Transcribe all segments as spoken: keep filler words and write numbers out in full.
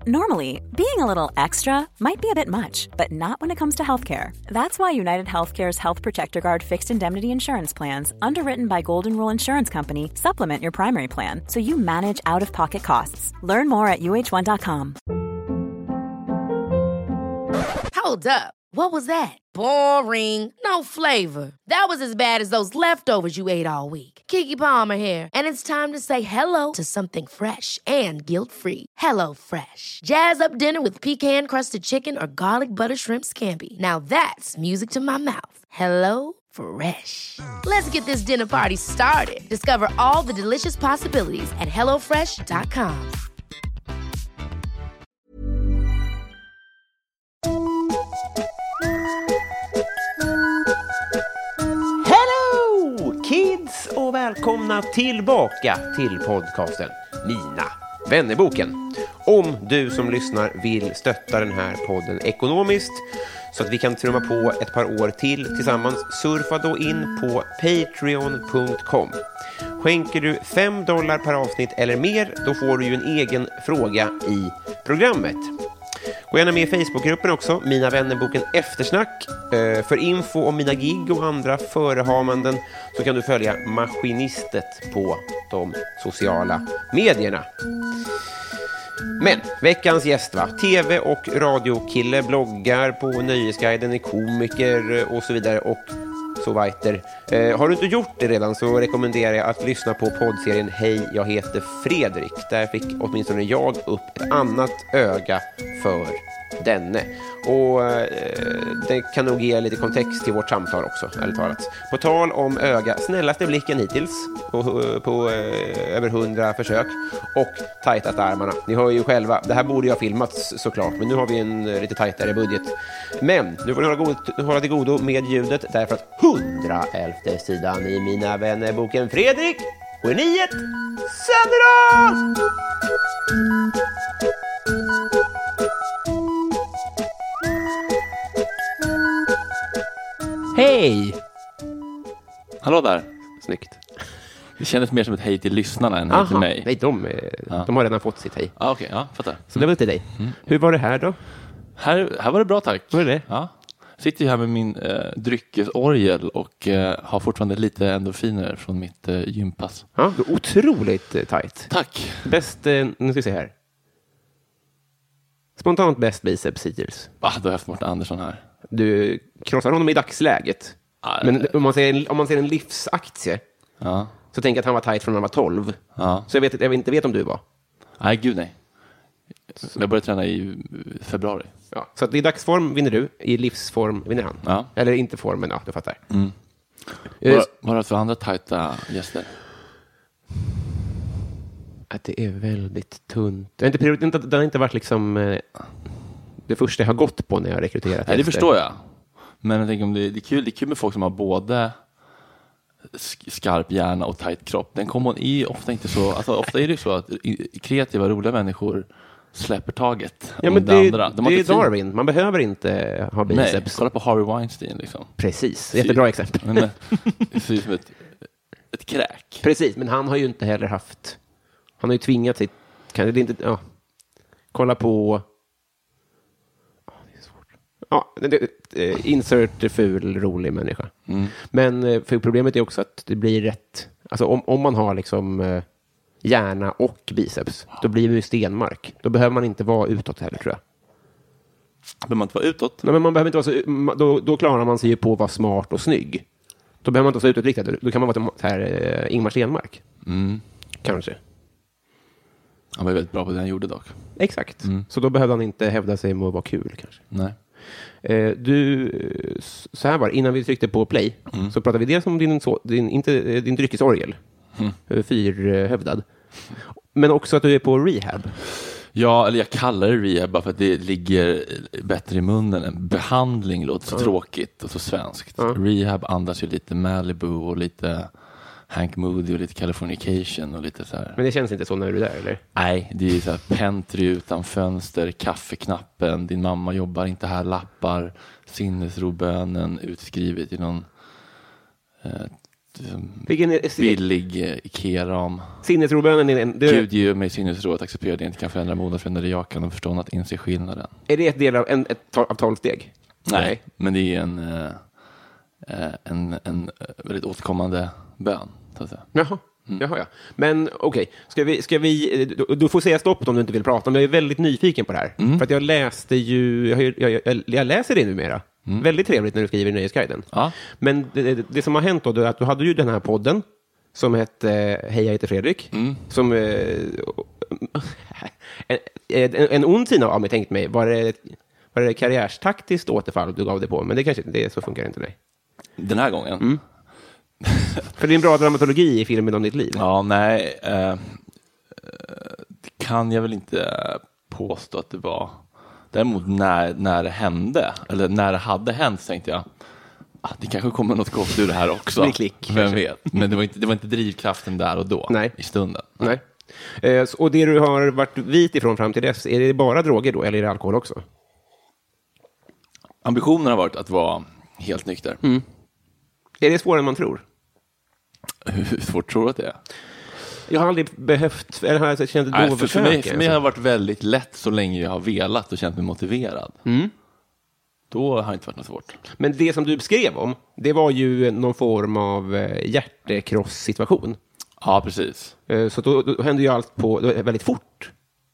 Normally, being a little extra might be a bit much, but not when it comes to healthcare. That's why United Healthcare's Health Protector Guard fixed indemnity insurance plans, underwritten by Golden Rule Insurance Company, supplement your primary plan so you manage out-of-pocket costs. Learn more at U H one dot com. Hold up. What was that? Boring. No flavor. That was as bad as those leftovers you ate all week. Keke Palmer here, and it's time to say hello to something fresh and guilt-free. Hello Fresh. Jazz up dinner with pecan-crusted chicken or garlic butter shrimp scampi. Now that's music to my mouth. Hello Fresh. Let's get this dinner party started. Discover all the delicious possibilities at hello fresh dot com. Kids, och välkomna tillbaka till podcasten Mina vännerboken. Om du som lyssnar vill stötta den här podden ekonomiskt så att vi kan trumma på ett par år till tillsammans, surfa då in på patreon punkt com. Skänker du fem dollar per avsnitt eller mer, då får du ju en egen fråga i programmet. Gå gärna med i Facebookgruppen också, Mina vännerboken eftersnack. För info om mina gig och andra förehavanden så kan du följa Maskinistet på de sociala medierna. Men veckans gäst, va? Tv- och radiokille, bloggar på Nöjesguiden, är komiker och så vidare och så vidare. Eh, har du inte gjort det redan så rekommenderar jag att lyssna på poddserien Hej, jag heter Fredrik. Där fick åtminstone jag upp ett annat öga för denne. Och eh, det kan nog ge lite kontext till vårt samtal också, ärligt talat. På tal om öga, snällaste blicken hittills på, på eh, över hundra försök och tajtat armarna. Ni hör ju själva, det här borde ju ha filmats såklart, men nu har vi en eh, lite tajtare budget. Men nu får ni hålla, god, hålla till godo med ljudet, därför att hundraelfte sidan i Mina vännerboken Fredrik och geniet sänder då! Hej! Hallå där. Snyggt. Det kändes mer som ett hej till lyssnarna än hej till mig. Nej, de, ja. de har redan fått sitt hej. Ah, Okej, okay, ja, fattar. Så det var till dig. Mm. Hur var det här då? Här, här var det bra, tack. Var det det? Ja. Sitter ju här med min eh, dryckesorgel och eh, har fortfarande lite endorfiner från mitt eh, gympass. Ja, det är otroligt eh, tajt. Tack. Bäst, eh, nu ska vi se här. Spontant bäst biceps hittills. Ah, då har jag haft Martin Andersson här. Du krossar honom i dagsläget. Ah, Men om man ser, om man ser en livsaktie ja. så tänker jag att han var tajt från när han var tolv. Ja. Så jag vet, jag inte vet om du var. Nej, gud nej. Jag började träna i februari. Ja, så att i dagsform vinner du, i livsform vinner han. Ja. Eller inte formen, ja, du fattar. Mm. Vad har du för andra tajta gäster? Att det är väldigt tunt. Det har inte, priori- inte, det har inte varit liksom eh, det första jag har gått på när jag har rekryterat. Nej, det efter. förstår jag. Men jag tänker om det, det, är kul, det är kul med folk som har både skarp hjärna och tajt kropp. Den kommer i ofta inte så, alltså ofta är det så att kreativa, roliga människor släpper taget. Ja, men det, det, andra. De det är fin- Darwin. Man behöver inte ha biceps. Nej, kolla på Harvey Weinstein liksom. Precis, jättebra exempel. Men, det ser ut som ett, ett kräk. Precis, men han har ju inte heller haft... Han har ju tvingat sig... Kan det inte... Ja. Kolla på... Ja, det är svårt. Ja, det, det, insert ful, rolig människa. Mm. Men för problemet är också att det blir rätt... Alltså om, om man har liksom hjärna och biceps, då blir det ju stenmark. Då behöver man inte vara utåt heller, tror jag. Behöver man inte vara utåt? Nej, men man behöver inte vara så... Då, då klarar man sig ju på att vara smart och snygg. Då behöver man inte vara så utåtriktad. Då kan man vara så här eh, Ingmar Stenmark. Mm. Kanske. Han var väldigt bra på det han gjorde dock. Exakt. Mm. Så då behövde han inte hävda sig med att vara kul kanske. Nej. Eh, du, så här var det. Innan vi tryckte på play mm. så pratade vi dels om din, så, din, inte, din dryckesorgel. Mm. Fyrhövdad. Men också att du är på rehab. Ja, eller jag kallar det rehab bara för att det ligger bättre i munnen. En behandling låter så mm. tråkigt och så svenskt. Mm. Rehab andas ju lite Malibu och lite Hank Moody och lite Californication och lite så här. Men det känns inte så när du är där, eller? Nej, det är ju så här pentry utan fönster, kaffeknappen, din mamma jobbar inte här, lappar, sinnesrobönen utskrivet i någon eh, Vilken är, billig eh, Ikea-ram. Sinnesrobönen är en... Det, Gud ger mig sinnesro att acceptera det inte kan förändra modet, förändra det jag kan och förstå att inse skillnaden. Är det ett del av, en, ett, av tolv steg? Nej, Nej, men det är en, eh, en, en väldigt återkommande bön, så att säga. Jaha. Mm. Jaha, ja. Men okej, okay. ska vi, ska vi, du, du får säga stopp om du inte vill prata, men jag är väldigt nyfiken på det här. Mm. För att jag läste ju, jag, jag, jag, jag läser det numera. Mm. Väldigt trevligt när du skriver i Nöjesguiden. Ja. Men det, det, det som har hänt då är att du hade ju den här podden som hette Hej, jag heter Fredrik. Mm. Som eh, en, en, en ond sida av mig tänkt mig, var det, var det karriärstaktiskt återfall du gav det på? Men det kanske det, så funkar det inte dig. Den här gången? Mm. För det är en bra dramaturgi i filmen om ditt liv. Ja, nej. Eh, det kan jag väl inte påstå att det var. Däremot när, när det hände, eller när det hade hänt, så tänkte jag ah, det kanske kommer något gott ur det här också. Klick, vem vet. Men det var, inte, det var inte drivkraften där och då. Nej. I stunden. Nej. Eh, och det du har varit vit ifrån fram till dess, är det bara droger då, eller är det alkohol också? Ambitionen har varit att vara helt nykter. Mm. Är det svårare än man tror? Hur svårt tror du att det är? Jag har aldrig behövt, eller har jag känt ett behov av för, för mig, för mig har det varit väldigt lätt så länge jag har velat och känt mig motiverad. Mm. Då har det inte varit något svårt. Men det som du beskrev om, det var ju någon form av hjärtekross-situation. Ja, precis. Så då, då hände ju allt på väldigt fort.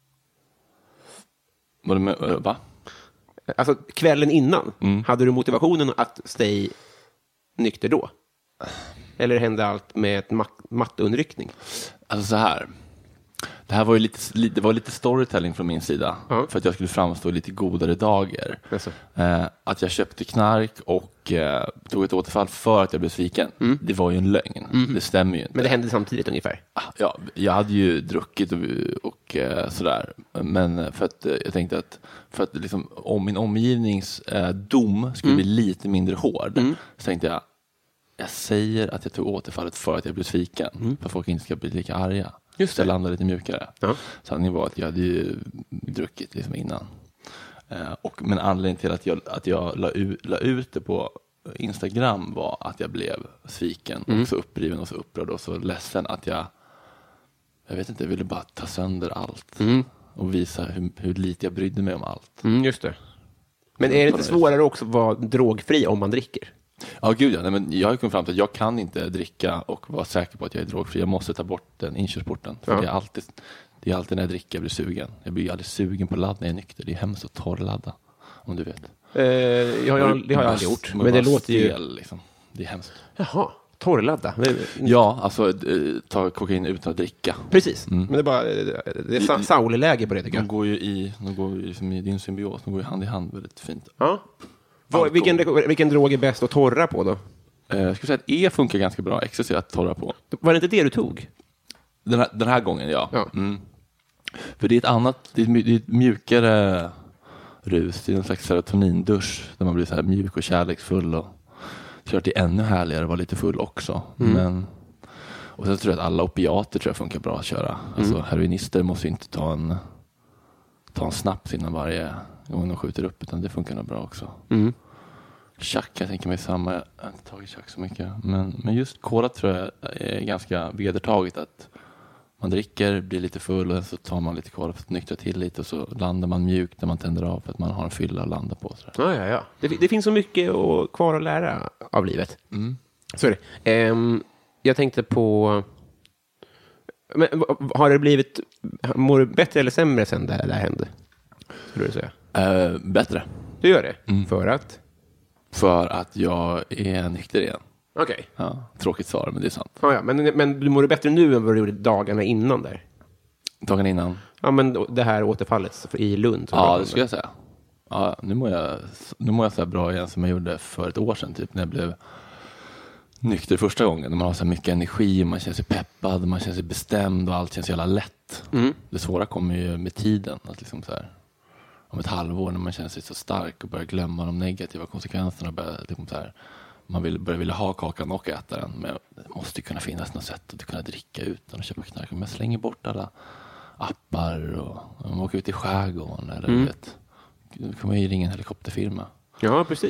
Var det med, va? Alltså kvällen innan, mm. hade du motivationen att stay nykter då? Eller hände allt med ett mat- mattunryckning? Alltså så här. Det här var ju lite, det var lite storytelling från min sida. Uh-huh. För att jag skulle framstå i lite godare dagar. Yes. Eh, att jag köpte knark och eh, tog ett återfall för att jag blev sviken. Mm. Det var ju en lögn. Mm. Det stämmer ju inte. Men det hände samtidigt ungefär? Ja, jag hade ju druckit och, och eh, sådär. Men för att eh, jag tänkte att, för att liksom, om min omgivnings eh, dom skulle mm. bli lite mindre hård, mm. så tänkte jag jag säger att jag tog återfallet för att jag blev sviken. Mm. För att folk inte ska bli lika arga. Just det. Så jag landade lite mjukare. Ja. Sanningen var att jag hade ju druckit liksom innan. Eh, och, men anledningen till att jag, att jag la, u, la ut det på Instagram var att jag blev sviken. Mm. Och så uppriven och så upprörd och så ledsen att jag jag vet inte, jag ville bara ta sönder allt. Mm. Och visa hur, hur lite jag brydde mig om allt. Mm, just det. Men är det inte svårare också att vara drogfri om man dricker? Ja, gud ja. Nej, men jag har kommit fram till att jag kan inte dricka och vara säker på att jag är drogfri. Jag måste ta bort den inkörsporten. För ja. det, är alltid, det är alltid när jag dricker jag blir sugen. Jag blir aldrig sugen på ladd när jag är nykter. Det är hemskt att torrladda, om du vet. Eh, jag, jag, det har jag aldrig gjort. Men, men det låter ju... Stel, liksom. Det är hemskt. Jaha, torrladda? Ja, alltså ta kokain utan att dricka. Precis, mm. men det är bara det är sa- sauleläge på det, tycker jag. De går ju i, de går ju liksom i din symbios. De går ju hand i hand väldigt fint. Ja. Var, vilken, vilken drog är bäst att torra på då? Eh, jag skulle säga att E funkar ganska bra. Ecstasy att torra på. Var det inte det du tog? Den här, den här gången, ja. ja. Mm. För det är ett annat, det är ett, det är ett mjukare rus. Det är en slags serotonindusch där man blir så här mjuk och kärleksfull. Och klart det är ännu härligare att vara lite full också. Mm. Men, och sen tror jag att alla opiater tror jag funkar bra att köra. Mm. Alltså heroinister måste ju inte ta en, ta en snaps innan varje gång de skjuter upp, utan det funkar nog bra också. Mm. Chack, jag tänker mig samma. Jag har inte tagit chack så mycket. Men, men just cola tror jag är ganska vedertaget, att man dricker, blir lite full och så tar man lite cola för att nyktra till lite och så landar man mjukt när man tänder av för att man har en fylla att landa på. Ja, ja, ja. Det, det finns så mycket att, kvar att lära av livet. Mm. Så är det. Um, jag tänkte på... Men, har det blivit... Mår du bättre eller sämre sen det här, det här hände? Skulle du säga? Uh, bättre. Du gör det? Mm. För att? För att jag är nykter igen. Okej. Okay. Ja, tråkigt svar, men det är sant. Ja, ja, men, men du mår bättre nu än vad du gjorde dagarna innan där? Dagarna innan? Ja, men det här återfallet i Lund. Ja, det skulle jag säga. Ja, nu mår jag, nu mår jag så här bra igen som jag gjorde för ett år sedan, typ, när jag blev nykter första gången. När man har så här mycket energi, man känner sig peppad, man känner sig bestämd och allt känns så jävla lätt. Mm. Det svåra kommer ju med tiden, att liksom så här, om ett halvår när man känner sig så stark och börjar glömma de negativa konsekvenserna och börjar, liksom så här, man vill, börjar vilja ha kakan och äta den, men det måste ju kunna finnas något sätt att kunna dricka utan att köpa knark. Men jag slänger bort alla appar och om man åker ut i skärgården eller mm. vet, då kommer ju ringa en helikopterfirma. Ja, precis.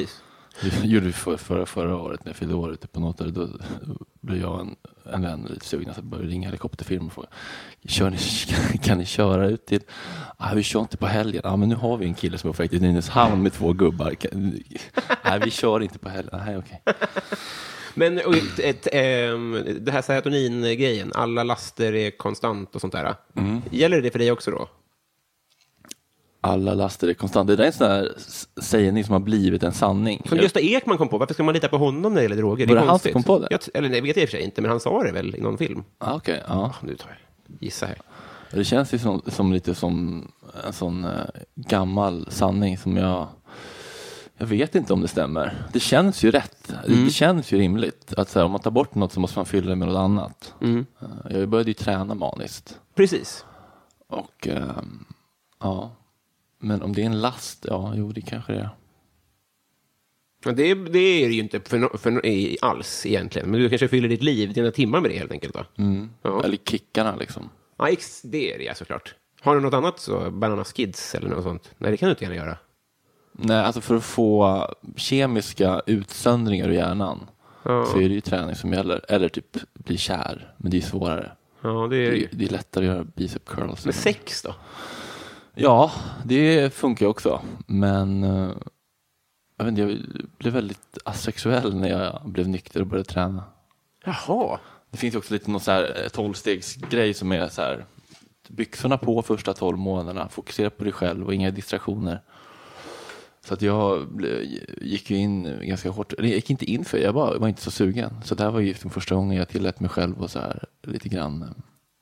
Det gjorde vi för, förra, förra året när jag fyllde år ute på något. Då blev jag en, en vän lite sugen. Så började ringa helikopterfirma och fråga, Kör ni, kan ni köra ut till... Ah, vi kör inte på helgen. Ah, men nu har vi en kille som är faktiskt i Nynäshamn med två gubbar. Kan, nej, vi kör inte på helgen. Nej, okej. Okay. Men och ett, ett, ähm, det här serotonin-grejen, alla laster är konstant och sånt där. Mm. Gäller det för dig också då? Alla laster är konstant. Det är en sån här sägning som har blivit en sanning. Som Gösta Ekman kom på. Varför ska man lita på honom när det gäller droger? Var det det han som kom på det? Jag, eller nej, vet jag i och för sig inte, men han sa det väl i någon film. Ah, okej, okay, ja. Ah, nu tar jag gissa här. Det känns ju som, som lite som en sån uh, gammal sanning som jag... Jag vet inte om det stämmer. Det känns ju rätt. Mm. Det känns ju rimligt. Att så här, om man tar bort något så måste man fylla det med något annat. Mm. Uh, jag började ju träna maniskt. Precis. Och uh, ja... Men om det är en last, ja, jo, det kanske det är. Ja, det, det är det ju inte för, för, alls egentligen. Men du kanske fyller ditt liv, dina timmar med det helt enkelt. Då. Mm. Ja. Eller kickarna liksom. Ja, det är det ja, såklart. Har du något annat så, Bananas Kids eller något sånt? Nej, det kan du inte gärna göra. Nej, alltså för att få kemiska utsöndringar ur hjärnan ja. Så är det ju träning som gäller. Eller typ bli kär, men det är svårare. Ja, det är det, det är lättare att göra bicep curls. Men sex då? Ja, det funkar också. Men jag, vet inte, jag blev väldigt asexuell när jag blev nykter och började träna. Jaha. Det finns också lite någon så här tolvstegsgrej som är så här byxorna på första tolv månaderna, fokusera på dig själv och inga distraktioner. Så att jag blev, gick ju in ganska hårt. Jag gick inte in för jag bara, jag var inte så sugen. Så det här var ju den första gången jag tillät mig själv och så här lite grann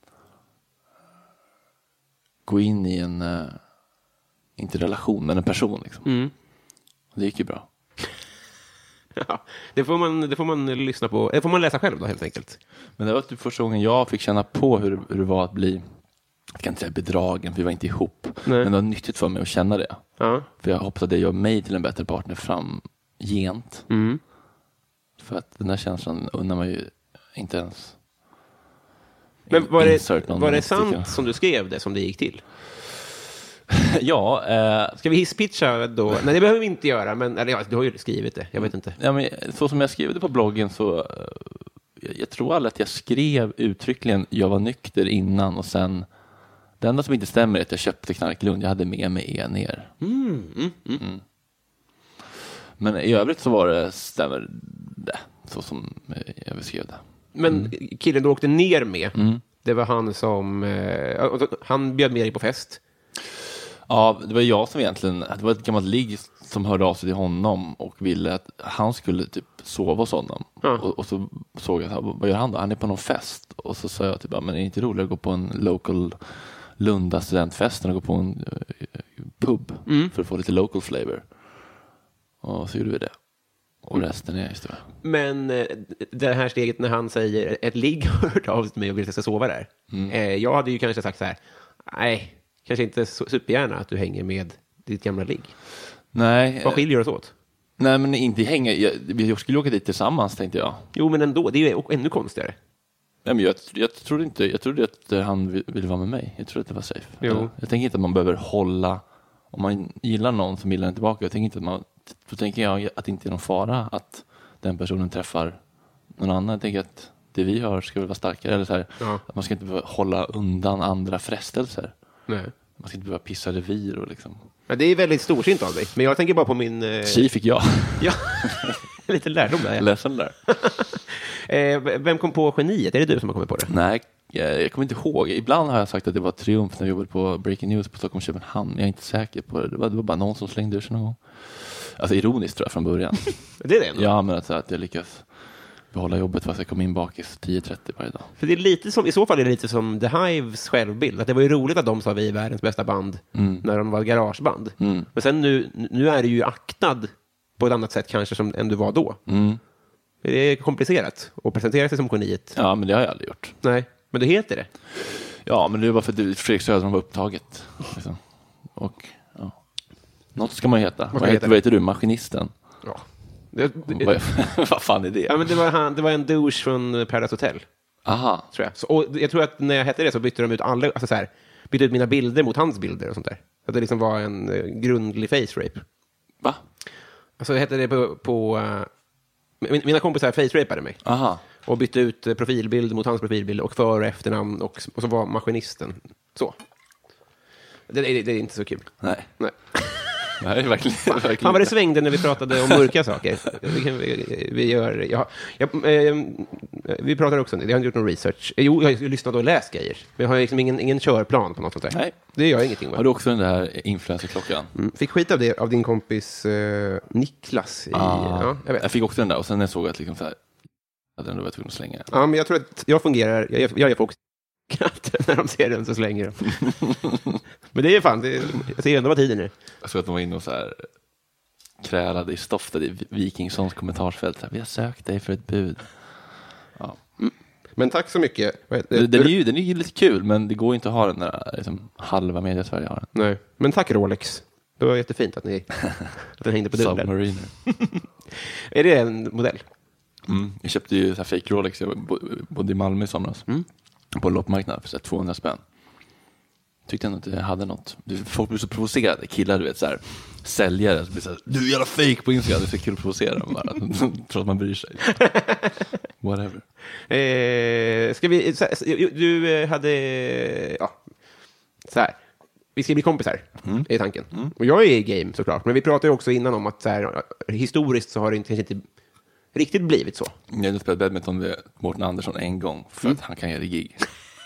gå in i en uh, inte relation men en person liksom. Mm. Det gick ju bra. Ja, det får man det får man lyssna på. Det får man läsa själv då helt enkelt. Men det var typ första gången jag fick känna på hur, hur det var att bli, jag kan inte säga bedragen för vi var inte ihop. Nej. Men det var nyttigt för mig att känna det. Ja. För jag hoppas att det gör mig till en bättre partner framgent. Mm. För att den här känslan undrar man ju inte ens. Men var det, var det sant som du skrev det som det gick till? Ja. Eh, Ska vi hisspitcha då? Nej, det behöver vi inte göra. Men, eller ja, du har ju skrivit det. Jag vet inte. Ja, men, så som jag skrev det på bloggen så... Jag, jag tror aldrig att jag skrev uttryckligen jag var nykter innan och sen... Det enda som inte stämmer är att jag köpte knarklund. Jag hade med mig er ner. Mm, mm, mm. Mm. Men i övrigt så var det, stämmer det. Så som jag beskrev det. Men mm. killen du åkte ner med, mm. det var han som... Eh, han bjöd med dig på fest. Ja, det var jag som egentligen... Det var ett gammalt ligg som hörde av sig till honom och ville att han skulle typ sova hos honom. Mm. Och, och så såg jag, vad gör han då? Han är på någon fest. Och så sa jag typ, men är det inte roligt att gå på en local Lunda studentfest och gå på en uh, pub mm. för att få lite local flavor. Och så gjorde vi det. Och resten är historia. Men eh, det här steget när han säger ett ligg har hört av sig till mig och vill att jag ska sova där. Mm. Eh, jag hade ju kanske sagt så här, nej, kanske inte supergärna att du hänger med ditt gamla ligg. Nej. Vad skiljer oss åt? Nej, men inte hänga. Jag, jag skulle åka dit tillsammans, tänkte jag. Jo, men ändå, det är ju ännu konstigare. Nej, men jag, jag trodde inte, jag trodde att han ville vara med mig. Jag trodde att det var safe. Jag, jag tänker inte att man behöver hålla, om man gillar någon som gillar en tillbaka, jag tänker inte att man, då tänker jag att det inte är någon fara att den personen träffar någon annan. Jag tänker att det vi har ska väl vara starkare. Eller så här, ja. Att man ska inte behöva hålla undan andra frestelser. Nej. Man ska inte behöva pissa revir och liksom. Ja, det är väldigt storsint av dig. Men jag tänker bara på min... Eh... Tji fick jag. Ja, lite lärdom där. Ledsen där. eh, vem kom på geniet? Är det du som har kommit på det? Nej, jag, jag kommer inte ihåg. Ibland har jag sagt att det var Triumf när jag jobbade på Breaking News på Stockholm Köpenhamn. Jag är inte säker på det. Det var, det var bara någon som slängde ur sig någon gång. Alltså ironiskt tror jag från början. Det är det ändå? Ja, men att, att jag lyckas behålla jobbet fast jag kom in bakis tio trettio varje dag. För det är lite som, i så fall är det lite som The Hives självbild. Att det var ju roligt att de sa vi är världens bästa band mm. när de var garageband. Mm. Men sen nu, nu är det ju aktad på ett annat sätt kanske som än du var då. Mm. Det är komplicerat att presentera sig som geniet. Ja, men det har jag aldrig gjort. Nej, men det heter det. Ja, men det är bara för att Fredrik Söderholm var upptaget. Liksom. Och ja. Något ska man heta. Vad, vad, heter, vad heter du? Maskinisten? Ja. Det, det, vad, vad fan är det? Ja, men det, var han, det var en douche från Paradise Hotel. Aha. Tror jag. Så, och jag tror att när jag hette det så bytte de ut alla, alltså så här, bytte ut mina bilder mot hans bilder och sånt där. Så att det liksom var en uh, grundlig face rape. Va? Alltså hette det på... på uh, mina kompisar face-rapade mig. Aha. Och bytte ut profilbild mot hans profilbild och för- och efternamn. Och, och så var maskinisten. Så. Det, det, det är inte så kul. Nej. Nej. Nej, verkligen. verkligen. Fan vad det svängde när vi pratade om mörka saker. Vi, kan, vi, vi gör... Jag, jag, eh, vi pratar också om det. Jag har inte gjort någon research. Jo, jag har lyssnat och läst grejer. Men jag har liksom ingen, ingen körplan på något sånt där. Nej. Det gör jag ingenting med. Har du också den där influencerklockan? Mm. Fick skit av det av din kompis eh, Niklas. I, Ah, ja, jag, vet. jag fick också den där. Och sen när jag såg att liksom så här, att den då var tvungen att slänga. Ja, men jag tror att jag fungerar... Jag, jag ger folk kraft när de ser den så slänger de. Men det är fan... Det, jag ser ändå vad tiden är. Jag såg att de var inne och så här krälade i stoftet i Wikingssons kommentarsfält. Vi har sökt dig för ett bud. Ja. Mm. Men tack så myck. Den, den, är ju, den är ju lite kul, men det går inte att ha den där liksom, halva media Sverige har den. Nej, men tack Rolex. Det var jättefint att ni att den hängde på dörren. Submariner. Är det en modell? Mm. Jag köpte ju så här fake Rolex. Jag bodde i Malmö i somras. Mm. På en loppmarknad för så här tvåhundra spänn. Tyckte ändå att det hade något. Folk blir så provocerade. Killar, du vet, så här säljare så blir så här, du är jävla fake på Instagram. Det är så kul att provocera dem bara. Trots att man bryr sig. Whatever. Eh, ska vi... Så, du hade... Ja. Så här. Vi ska bli kompisar, mm. är tanken. Mm. Och jag är i game såklart. Men vi pratade ju också innan om att så här, historiskt så har det inte, kanske inte riktigt blivit så. Jag har spelat badminton med Mårten Andersson en gång för mm. att han kan göra gig.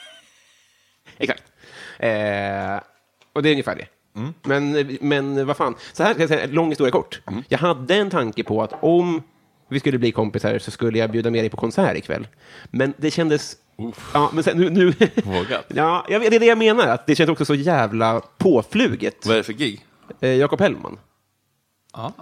Exakt. Eh, och det är ungefär det. Mm. Men, men vad fan. Så här ska jag säga, lång historia kort. Mm. Jag hade en tanke på att om vi skulle bli kompisar så skulle jag bjuda med dig på konsert ikväll. Men det kändes... Uff. Ja, men sen, nu... nu ja, jag, det är det jag menar. Att det känns också så jävla påfluget. Vad är det för gig? Eh, Jakob Hellman. Ja.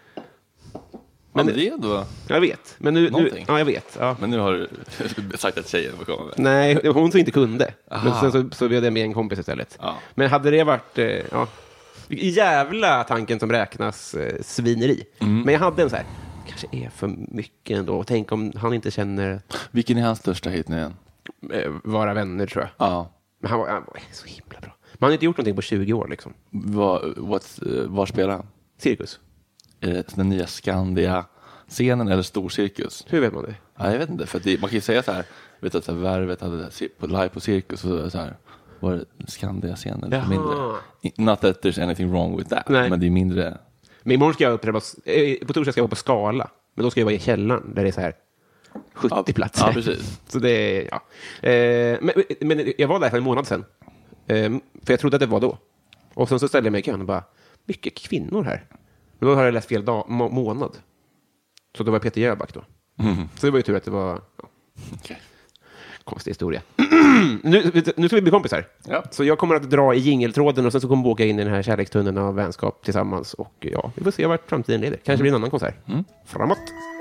Men det är då... Jag vet. Men nu, nu, ja, jag vet. Ja. Men nu har du sagt att tjejen får komma med. Nej, hon så inte kunde. Aha. Men sen så, så bjöd jag med en kompis istället. Ja. Men hade det varit... Eh, ja, jävla tanken som räknas eh, svineri. Mm. Men jag hade en så här... Kanske är för mycket ändå. Tänk om han inte känner... Vilken är hans största hit nu igen? Eh, vara vänner, tror jag. Ja. Men han var, han var så himla bra. Man har inte gjort någonting på tjugo år, liksom. Var, what, uh, var spelar han? Cirkus. Är det den nya Skandia-scenen eller Storcirkus? Hur vet man det? Ja, jag vet inte. För det, man kan ju säga så här... Vet att så här, Värvet hade på, live på Cirkus och så här... Var det Skandia-scenen eller mindre? Not that there's anything wrong with that. Nej. Men det är mindre... Men imorgon ska jag uppträda på, på torsdag ska jag vara på Skala. Men då ska jag vara i källaren där det är så här sjuttio ja, platser. Ja, precis. Så det är, ja. Eh, men, men jag var där för en månad sedan. Eh, för jag trodde att det var då. Och sen så ställde jag mig i kön och bara, mycket kvinnor här. Men då har jag läst fel dag, må, månad. Så det var Peter Jöback då. Mm. Så det var ju tur att det var... Ja. Okay. Konstig historia. nu, nu ska vi bli kompisar. Ja. Så jag kommer att dra i jingeltråden och sen så kommer vi åka in i den här kärlekstunneln av vänskap tillsammans. Och ja, vi får se vart framtiden leder. Kanske mm. blir en annan konsert. Mm. Framåt!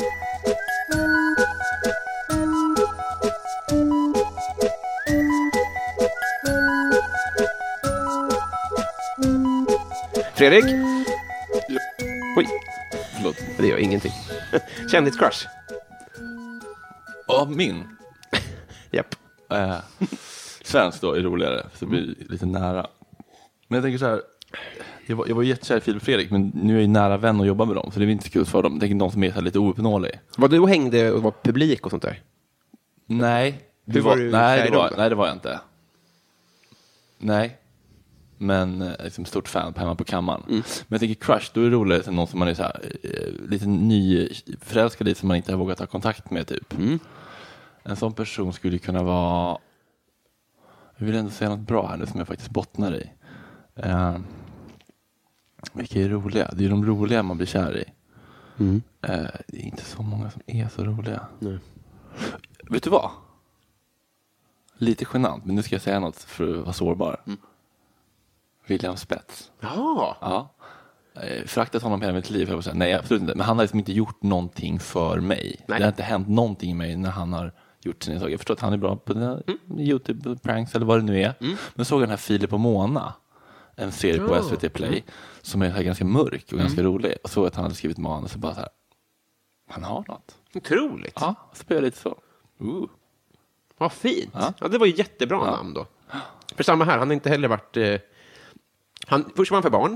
Fredrik? Ja. Oj. Förlåt. Det gör ingenting. Kändiscrush? Ja, min. Japp. Äh, svensk då är roligare, så det blir lite nära. Men jag tänker så här, jag var, jag var jättekär i Filip och Fredrik, men nu är jag ju nära vän och jobbar med dem, så det är inte så kul för dem. Jag tänker någon som är så här lite ouppnåelig. Var du och hängde och var publik och sånt där? Nej. Hur var, var du nej, det var, nej, det var jag inte. Nej. Men liksom stort fan på Hemma på kammaren. Mm. Men jag tänker crush, då är det roligt någon som man är så här, lite ny förälskad i som man inte har vågat ha kontakt med typ. Mm. En sån person skulle kunna vara... Jag vill ändå säga något bra här nu som jag faktiskt bottnar i. Uh, vilka är roliga? Det är de roliga man blir kär i. Mm. Uh, det är inte så många som är så roliga. Nej. Vet du vad? Lite genant, men nu ska jag säga något för att vara sårbar. Mm. William Spets. Ja. Ja. Fraktat honom hela mitt liv. Jag säga. Nej, absolut inte. Men han har liksom inte gjort någonting för mig. Nej. Det har inte hänt någonting i mig när han har gjort sina saker. Jag förstår att han är bra på mm. YouTube-pranks eller vad det nu är. Mm. Men såg den här Filip och Mona, en serie på oh. S V T Play, mm. som är ganska mörk och mm. ganska rolig. Och såg att han hade skrivit manus och bara så här, han har något. Otroligt. Ja, så blev jag lite så. Uh. Vad fint. Ja. Ja, det var ju jättebra ja. namn då. För samma här, han har inte heller varit... Eh, han, först var han för barn.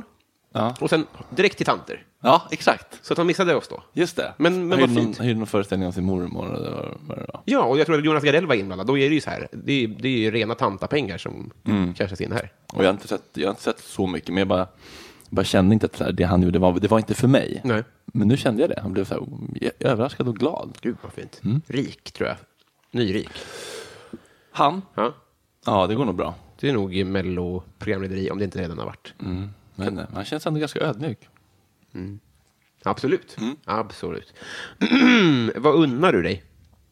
Ja. Och sen direkt till tanter. Ja, exakt. Så att han missade oss då. Just det. Men, men hyrde vad någon, fint. hyrde någon föreställning om sin mormor. Eller vad, vad det var. Ja, och jag tror att Jonas Gardell var inblandad. Då är det ju så här. Det är, det är ju rena tantapengar som mm. kastas in här. Och jag har inte sett, jag har inte sett så mycket, men jag bara, bara kände inte att det, här, det han gjorde var, det var inte för mig. Nej. Men nu kände jag det. Han blev så här, överraskad och glad. Gud vad fint. Mm. Rik, tror jag. Nyrik. Han? Ja. Ja, det går nog bra. Det är nog i Mello-programlederi, om det inte redan har varit. Mm. Men han känns ändå ganska ödmjuk. Mm. Absolut. Mm. Absolut. Vad unnar du dig?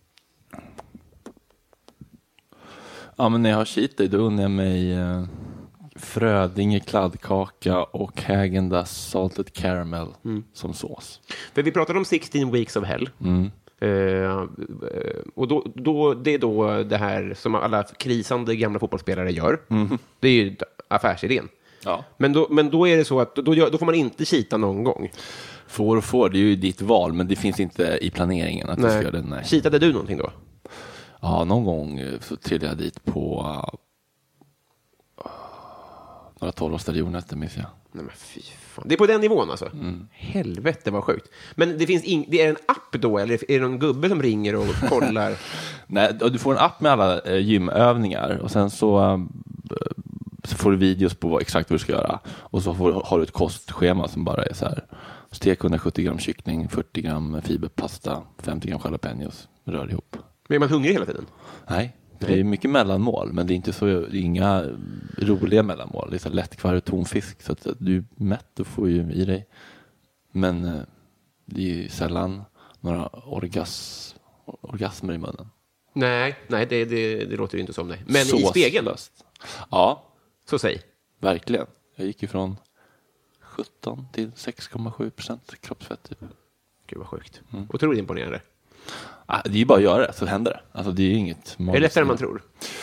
Ja, men när jag har cheat day, då unnar jag mig eh, Frödinge kladdkaka och Häagen-Dazs salted caramel mm. som sås. För vi pratade om sexton weeks of hell. Mm. Uh, och då, då, det är då det här som alla krisande gamla fotbollsspelare gör. Mm. Det är ju affärsidén. Ja. Men, då, men då är det så att då, då får man inte cheata någon gång. Får och får, det är ju ditt val, men det finns inte i planeringen att du ska göra det. Nej. Cheatade du någonting då? Ja, någon gång så trillade jag dit på uh, några tolv-årsstadier jordnötter, minns jag. Nej men fy fan. Det är på den nivån alltså? Mm. Helvete vad sjukt. Men det finns in, det är en app då, eller är det någon gubbe som ringer och kollar? Nej, du får en app med alla eh, gymövningar och sen så, uh, så får du videos på vad, exakt vad du ska göra. Och så får, har du ett kostschema som bara är så här: stek hundrasjuttio gram kyckling, fyrtio gram fiberpasta, femtio gram jalapenos, rör ihop. Men är man hungrig hela tiden? Nej, det är mycket mellanmål, men det är inte så, det är inga roliga mellanmål. Det är så lättkvarg och tonfisk, så att du är mätt, du får ju i dig. Men det är ju sällan några orgas, orgasmer i munnen. Nej, nej det, det, det låter ju inte som det. Men så i spegeln? Ja. Så säg. Verkligen. Jag gick ju från sjutton till sex komma sju procent kroppsfett. Typ. Gud vad sjukt. Mm. Otroligt imponerande. Ah, det är ju bara att göra det, så händer det. Alltså, det är inget... Är det lättare än man tror?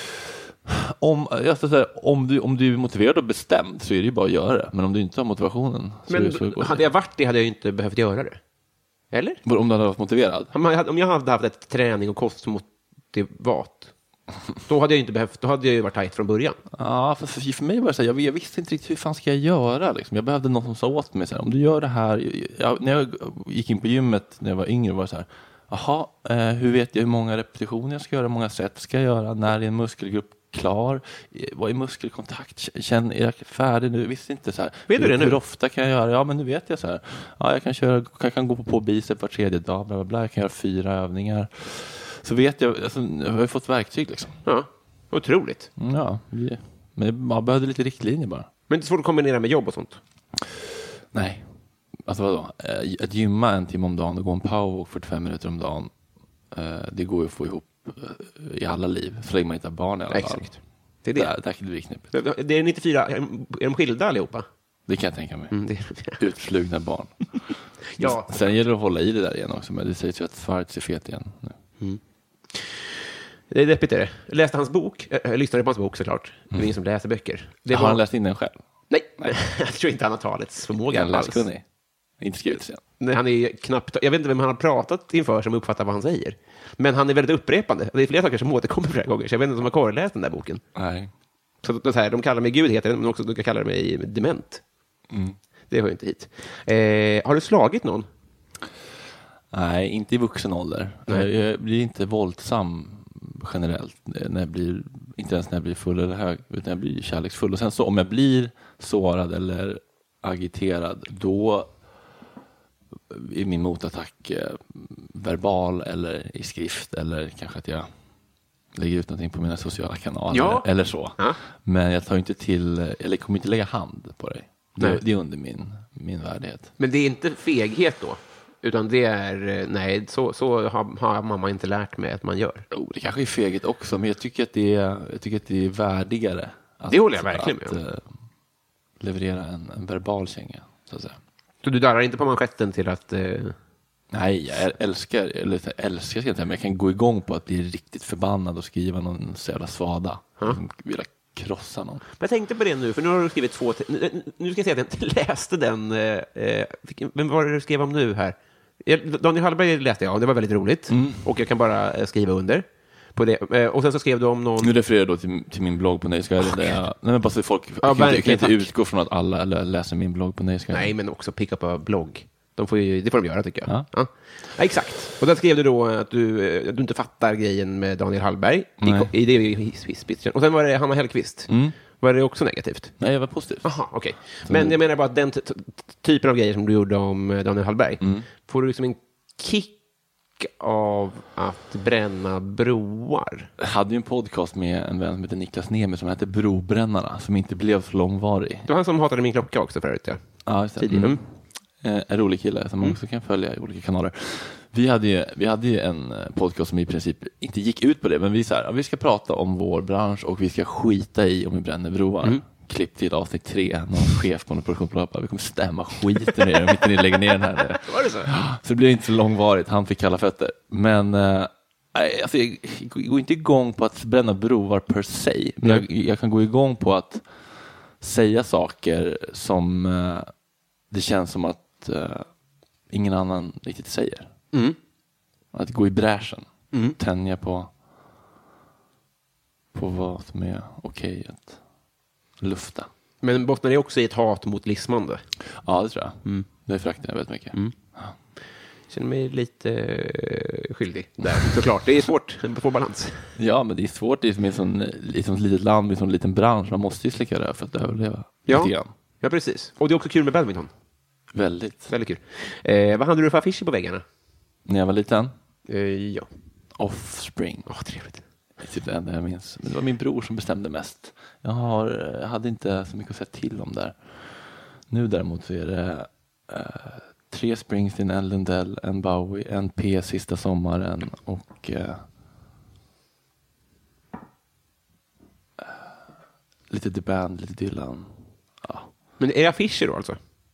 Om, jag ska säga, om, du, om du är motiverad och bestämd så är det ju bara att göra det. Men om du inte har motivationen... Så men är det så hade jag varit det hade jag ju inte behövt göra det. Eller? Om du hade varit motiverad? Om jag hade haft ett träning och kostmotivat, då hade jag inte behövt, då hade jag ju varit tajt från början. Ja, för, för, för mig var det så här, jag, jag visste inte riktigt hur fan ska jag göra. Liksom. Jag behövde någon som sa åt mig så här, om du gör det här... Jag, när jag gick in på gymmet när jag var yngre var det så här, jaha, eh, hur vet jag hur många repetitioner jag ska göra, hur många set ska jag göra, när är en muskelgrupp klar, vad är muskelkontakt, känn, är jag färdig nu, visste inte så här. Vet du det nu? Hur ofta kan jag göra, ja men nu vet jag så här, ja jag kan köra, jag kan gå på, på bicep var tredje dag, bla bla bla, jag kan göra fyra övningar, så vet jag, alltså, jag har fått verktyg liksom. Ja, otroligt. Ja, men man behövde lite riktlinjer bara. Men det är svårt att kombinera med jobb och sånt? Nej. Alltså vadå? Att gymma en timme om dagen och gå en powerwalk fyrtiofem minuter om dagen, det går ju att få ihop i alla liv, så länge man inte har barn i alla fall. Exakt. Det är det. Där, där kan det bli knipigt. Det är nittiofyra, är de skilda allihopa? Det kan jag tänka mig. Mm, det är... Utslugna barn. Ja. Sen gäller det att hålla i det där igen också, men det sägs ju att Schwarz är fet igen nu. Mm. Det är deppigt är det. Jag läste hans bok, jag lyssnade på hans bok såklart. Det är mm. ingen som läser böcker. Det har var... han läst in den själv? Nej, Nej. Jag tror inte han har talets förmåga. Han är läskunnig. Inte skrivit sen. Nej, han är knappt, jag vet inte vem han har pratat inför som uppfattar vad han säger. Men han är väldigt upprepande. Det är flera saker som återkommer flera gånger. Så jag vet inte om jag har korreläst den där boken. Nej. Så, så här, de kallar mig Gud heter den, men också de kallar mig dement. Mm. Det hör ju inte hit. Eh, har du slagit någon? Nej, inte i vuxen ålder. Jag, jag blir inte våldsam generellt. När jag blir, inte ens när jag blir full eller hög, utan jag blir kärleksfull. Och sen så om jag blir sårad eller agiterad, då är min motattack eh, verbal eller i skrift, eller kanske att jag lägger ut någonting på mina sociala kanaler, ja. eller så. Ja. Men jag tar inte till, eller kommer inte lägga hand på dig. Det, det är under min, min värdighet. Men det är inte feghet då? Utan det är, nej, så, så har, har mamma inte lärt mig att man gör. Oh, det kanske är feghet också, men jag tycker att det är, jag tycker att det är värdigare. Att, det håller jag verkligen med om. Att, uh, leverera en, en verbal känga, så att säga. Så du darrar inte på manschetten till att... Eh... Nej, jag älskar, eller älskar ska jag säga, men jag kan gå igång på att bli riktigt förbannad och skriva någon så jävla svada. Huh? Vill krossa någon. Men jag tänkte på det nu, för nu har du skrivit två... Nu, nu ska jag säga att jag läste den... Eh, vem var det du skrev om nu här? Daniel Hallberg läste jag, det var väldigt roligt. Mm. Och jag kan bara skriva under. på det. Eh, och sen så skrev du om någon... Nu refererar jag då till, till min blogg på Nöjesguiden. Okay. Där jag, nej, men bara så folk ja, jag kan, inte, jag kan inte tack. utgå från att alla eller, läser min blogg på Nöjesguiden. Nej, men också pick up a blogg. De får ju, det får de göra, tycker jag. Ja. Ja. Ja, exakt. Och där skrev du då att du, att du inte fattar grejen med Daniel Hallberg i, i det hisspitchen. Och sen var det Hanna Hellquist. Mm. Var det också negativt? Nej, jag var positiv. Jaha, okej. Okay. Men jag menar bara att den t- t- typen av grejer som du gjorde om Daniel Hallberg, mm. får du liksom en kick av att bränna broar? Jag hade ju en podcast med en vän som heter Niklas Nemi som hette Brobrännarna, som inte blev så långvarig. Det var han som hatade min klocka också förut, ja. Ja, just det. Mm. Eh, en rolig kille som man mm. också kan följa i olika kanaler. Vi hade ju, vi hade ju en podcast som i princip inte gick ut på det, men vi så här, ja, vi ska prata om vår bransch och vi ska skita i om vi bränner broar. Mm. Klipp till avsnitt tre, någon chef på en produktionsbolag, vi kommer stämma skiten ner om inte ni lägger ner den här. Var det så? Så det blev inte så långvarigt, han fick kalla fötter. Men eh, alltså, jag går inte igång på att bränna broar per se, men jag, jag kan gå igång på att säga saker som eh, det känns som att eh, ingen annan riktigt säger. Mm. Att gå i bräschen. Mm. Tänja på på vad som är okej att lufta. Men bottnar det också i ett hat mot lismande? Ja, det tror jag. Mm. Det föraktar jag väldigt mycket. Mm. Ja. Jag känner mig lite uh, skyldig där, såklart. Det är svårt att få balans. Ja, men det är svårt. Det är som ett sånt litet land, i en sån liten bransch. Man måste ju slicka det för att överleva. Ja. Lite grann. Ja, precis. Och det är också kul med badminton. Väldigt. Väldigt kul. Eh, vad hade du för affischer på väggarna? När jag var liten? Eh, ja. Offspring. Åh, oh, trevligt. Det är typ det enda jag minns. Men det var min bror som bestämde mest. Jag, har, jag hade inte så mycket att säga till om där. Nu däremot så är det uh, tre Springsteen, en Lundell, en Bowie, en P sista sommaren och uh, uh, lite The Band, lite Dylan. Ja. Men är det affischer då alltså?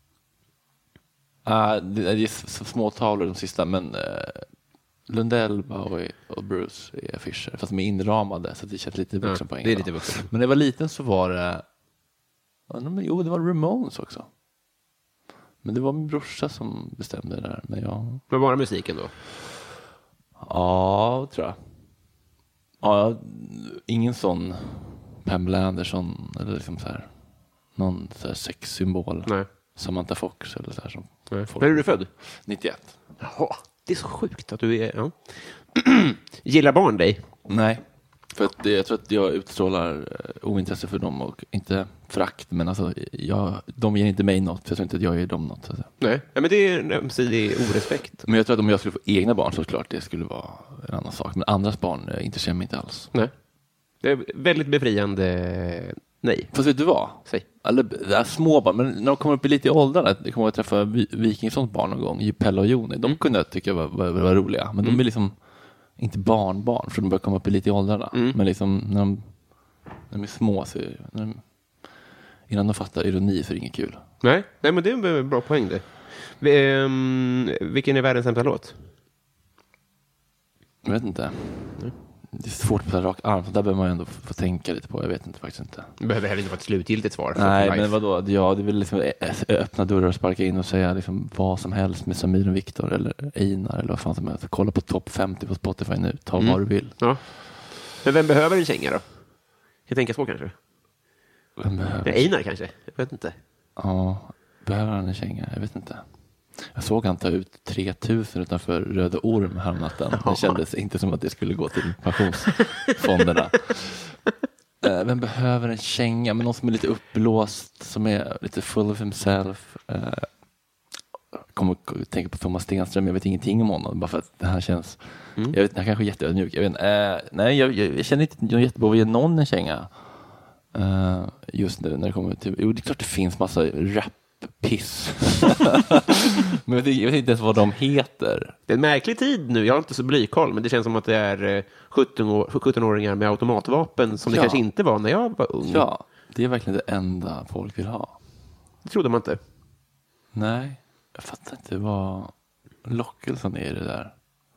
Uh, det, det är så små tavlor de sista, men uh, Lundell, Bowie och Bruce är affischer, fast de är inramade så det känns lite vuxenpoäng. Ja, det är lite vuxen. Men när jag var liten så var det jo, det var Ramones också. Men det var min brorsa som bestämde det där. Men jag... Vad var musiken då? Ja, tror jag. Ja, ingen sån Pamela Anderson eller liksom så här någon så här sexsymbol. Nej. Samantha Fox eller så här som. Nej. När är du född? nittioett. Jaha, det är så sjukt att du är... Ja. Gillar barn dig? Nej, för att det, jag tror att jag utstrålar ointresse för dem och inte frakt, men alltså jag, de ger inte mig något, för jag tror inte att jag ger dem något. Så att Nej, ja, men det är en ömsesidig orespekt. Men jag tror att om jag skulle få egna barn så klart det skulle vara en annan sak. Men andras barn intresserar mig inte alls. Nej, det är väldigt befriande. Nej. Fast vet du vad? Säg. Alla, det är små barn, men när de kommer upp i lite i åldrarna, jag kommer att träffa Wikingssons barn någon gång, Pelle och Joni, de kunde jag tycka var, var, var roliga, men mm. de är liksom inte barnbarn, för de börjar komma upp i lite i åldrarna. Mm. Men liksom när de, när de är små så när de, innan de fattar ironi så är det inget kul. Nej, nej men det är en bra poäng det. Vi, um, vilken är världens sämsta låt? Jag vet inte. Mm. Det är svårt på rak arm, så där behöver man ändå få tänka lite på. Jag vet inte faktiskt inte. Det behöver heller inte vara ett slutgiltigt svar. Nej, men vadå? Ja, det vill liksom öppna dörrar och sparka in och säga liksom vad som helst med Samir och Viktor eller Einar eller vad fan som helst. Kolla på topp femtio på Spotify nu. Ta mm. vad du vill. Ja. Men vem behöver en känga då? Jag tänker så kanske. Vem behöver? Ja, Einar kanske? Jag vet inte. Ja, behöver han en känga? Jag vet inte. Jag såg han ta ut tre tusen utanför Röde Orm häromnatten. Det kändes inte som att det skulle gå till pensionsfonderna. uh, vem behöver en känga? Men någon som är lite uppblåst, som är lite full of himself. Uh, kommer att tänka på Thomas Stenström. Jag vet ingenting om honom, bara för att det här känns... Mm. Jag vet, han kanske är jätteödmjuk. Jag vet, uh, nej, jag, jag, jag känner inte jag jättebra att ge någon en känga. Uh, just nu när det kommer till... Jo, det är klart det finns massa rap piss. Men jag vet, jag vet inte ens vad de heter. Det är en märklig tid nu. Jag har inte så blykoll, men det känns som att det är sjutton-åringar med automatvapen som ja. Det kanske inte var när jag var ung. Ja, det är verkligen det enda folk vill ha. Det trodde man inte. Nej, jag fattar inte vad lockelsen är i det där.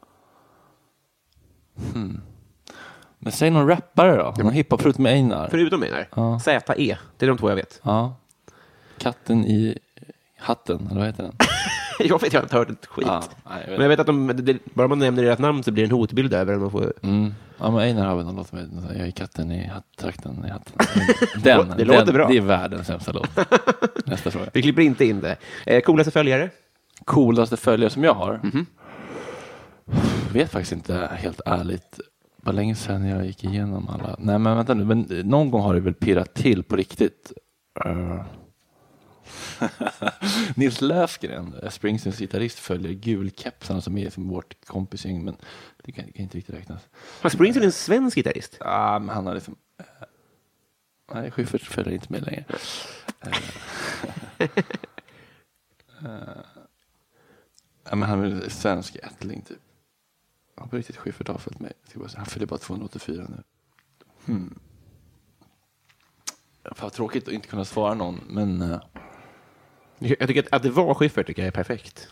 Hmm. Men säg någon rappare då. Någon hiphop förutom Einar. Förutom Einar? Ja. Z E. Det är de två jag vet. Ja. Katten i hatten, eller vad heter den? Jag vet, jag har inte hört ett skit. Ja, nej, jag men jag vet att de, det, bara man nämner deras namn så blir det en hotbild över den. Får... Mm. Ja, men Einar har väl någon låt med jag är katten i trakten i hatten. Den, det låter den, bra. Det är världens sämsta låt. Nästa fråga. Vi klipper inte in det. Eh, coolaste följare? Coolaste följare som jag har? Mm-hmm. Vet faktiskt inte, helt ärligt. Bara länge sedan jag gick igenom alla. Nej, men vänta nu. Men någon gång har det väl pirrat till på riktigt. Uh... Nils Löfgren, Springsteens gitarrist, följer gulkepsarna som är som vårt kompisgäng, men det kan, kan inte riktigt räknas. Har Springsteen en svensk gitarrist? Ja, men han har liksom... Uh... Nej, Schyffert följer inte med längre. uh... uh... Ja, men han är svensk ättling typ. Han har på riktigt Schyffert har följt med. Han följer bara tvåhundraåttiofyra nu. Hmm. Fan, tråkigt att inte kunna svara någon, men... Uh... Jag tycker att, att det var Schyffert tycker jag är perfekt.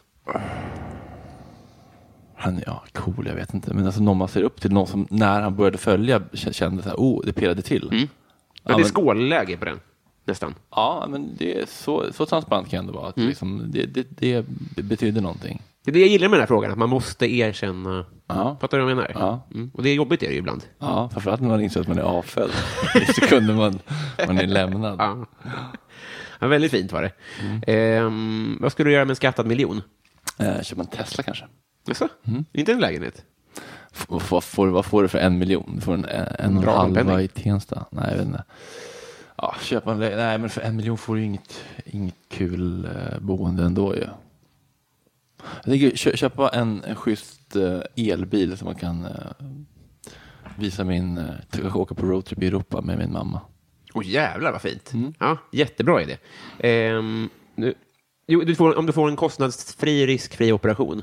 Han är ja, cool, jag vet inte. Men alltså någon man ser upp till, någon som när han började följa kände så här, oh, det pirrade till. Mm. Ja, det är men... skålläge på den, nästan. Ja, men det är så, så transparent kan det vara. Att mm. liksom, det, det, det betyder någonting. Det är det jag gillar med den här frågan, att man måste erkänna. Ja. Fattar du vad jag menar? Ja. Mm. Och det är jobbigt är det ju ibland. Ja, framförallt när man inser att man är avfälld. I sekunder man, man är lämnad. Ja. Ja, väldigt fint var det. Mm. Eh, vad ska du göra med en skattad miljon? Eh, köpa en Tesla kanske. Jaså? Mm. Inte en lägenhet? F- vad, får, vad får du för en miljon? Du får en, en, en och en halva i Tensta. Nej, jag vet inte. Ja, köpa en lä- Nej, men för en miljon får du inget, inget kul eh, boende ändå ju. Jag tänker kö- köpa en, en schysst eh, elbil som man kan eh, visa min, eh, åka på roadtrip i Europa med min mamma. Åh oh, jävlar vad fint. Mm. Ja, jättebra idé. Ehm, nu, jo, du får, om du får en kostnadsfri, riskfri operation.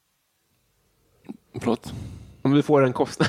Förlåt? Om du får en kostnad...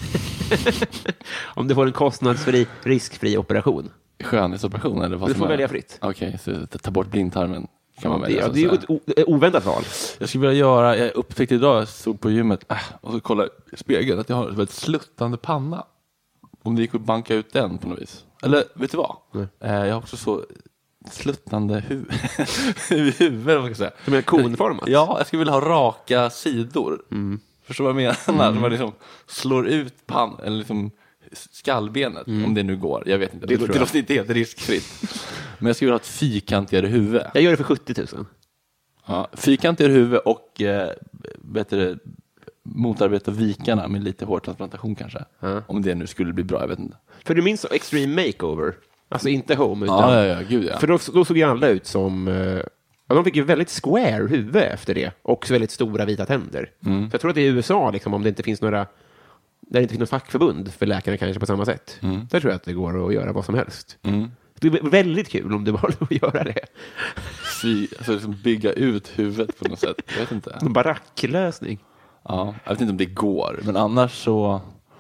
om du får en kostnadsfri, riskfri operation. Skönhetsoperation eller vad du som får är... välja fritt. Okej, okay, så ta bort blindtarmen. Kan man ja, välja, det, ja, det är ju ett o- oväntat val. Jag skulle vilja göra, jag upptäckte idag, jag stod på gymmet äh, och så kollade i spegeln att jag har en väldigt sluttande panna. Om det gick att banka ut den på något vis. Eller vet du vad? Mm. Eh, jag har också så sluttande huvud. huvud, vad ska jag säga. Som är konformat? Ja, jag skulle vilja ha raka sidor. Mm. Förstår vad jag menar? Mm. Man liksom slår ut pann, eller liksom skallbenet, mm. om det nu går. Jag vet inte, det, det, det låter inte helt riskfritt. Men jag skulle vilja ha ett fyrkantigare huvud. Jag gör det för sjuttio tusen. Ja, fyrkantigare huvud och eh, bättre motarbeta vikarna med lite hårtransplantation kanske. Mm. Om det nu skulle bli bra, jag vet inte. För du minns Extreme Makeover? Alltså inte Home utan... Ja, ja, ja, gud ja. För då, då såg ju alla ut som... Ja, de fick ju väldigt square huvud efter det. Och väldigt stora vita tänder. Mm. Så jag tror att det är i U S A, liksom, om det inte finns några... Där det inte finns något fackförbund för läkarna kanske på samma sätt. Mm. Där tror jag att det går att göra vad som helst. Mm. Det är väldigt kul om du bara att göra det. Fy, alltså liksom bygga ut huvudet på något sätt. Jag vet inte. En baracklösning. Ja, jag vet inte om det går. Men annars så...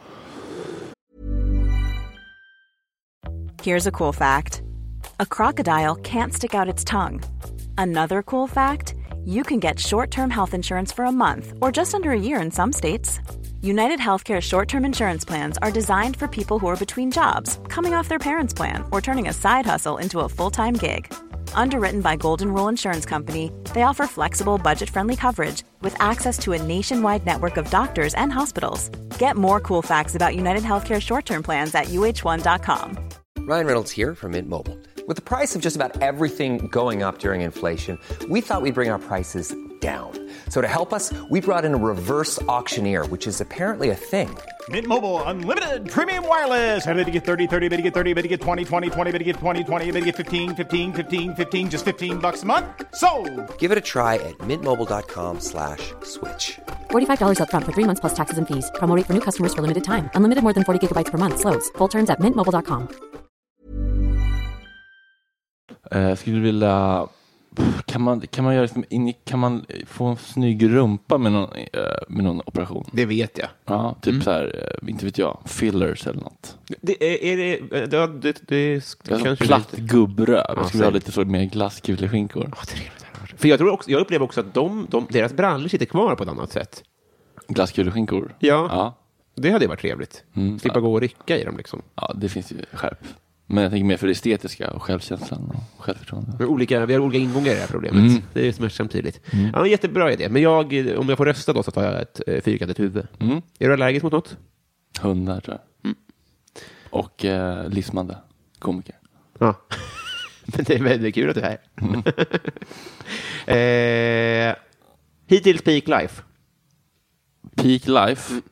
Here's a cool fact. A crocodile can't stick out its tongue. Another cool fact, you can get short-term health insurance for a month or just under a year in some states. United Healthcare short-term insurance plans are designed for people who are between jobs, coming off their parents' plan, or turning a side hustle into a full-time gig. Underwritten by Golden Rule Insurance Company, they offer flexible, budget-friendly coverage with access to a nationwide network of doctors and hospitals. Get more cool facts about United Healthcare short-term plans at U H one dot com. Ryan Reynolds here from Mint Mobile. With the price of just about everything going up during inflation, we thought we'd bring our prices down. So to help us, we brought in a reverse auctioneer, which is apparently a thing. Mint Mobile Unlimited Premium Wireless. How to get thirty, thirty, how to get thirty, how to get twenty, twenty, twenty, how to get twenty, twenty, how to get fifteen, fifteen, fifteen, fifteen, just fifteen bucks a month? Sold! Give it a try at mintmobile.com slash switch. forty-five dollars up front for three months plus taxes and fees. Promo rate for new customers for limited time. Unlimited more than forty gigabytes per month. Slows full terms at mint mobile dot com. Jag skulle vilja... Kan man, kan man, göra, kan man få en snygg rumpa med någon, med någon operation? Det vet jag. Ja, typ mm. så här, inte vet jag, fillers eller något. Det är, är det... det, det, det kanske platt lite... gubbröv. Jag skulle ja, ha lite så mer glasskuleskinkor. Ja, för jag, tror också, jag upplever också att de, de, deras brallor sitter kvar på ett annat sätt. Glasskuleskinkor? Ja. Ja. Det hade varit trevligt. Mm. Slippa ja. gå och rycka i dem liksom. Ja, det finns ju skärp. Men jag tänker mer för det estetiska och självkänslan och självförtroende. Men olika, vi har olika ingångar i det här problemet. Mm. Det är smärtsamt tydligt. Mm. Ja, jättebra idé. Men jag, om jag får rösta då så tar jag ett eh, fyrkantigt huvud. Mm. Är du allergisk mot något? Hundar, tror jag. Mm. Och eh, livsmande. Komiker. Ja. Men det är väldigt kul att du är här. Mm. eh, hittills peak life. Peak life? Mm.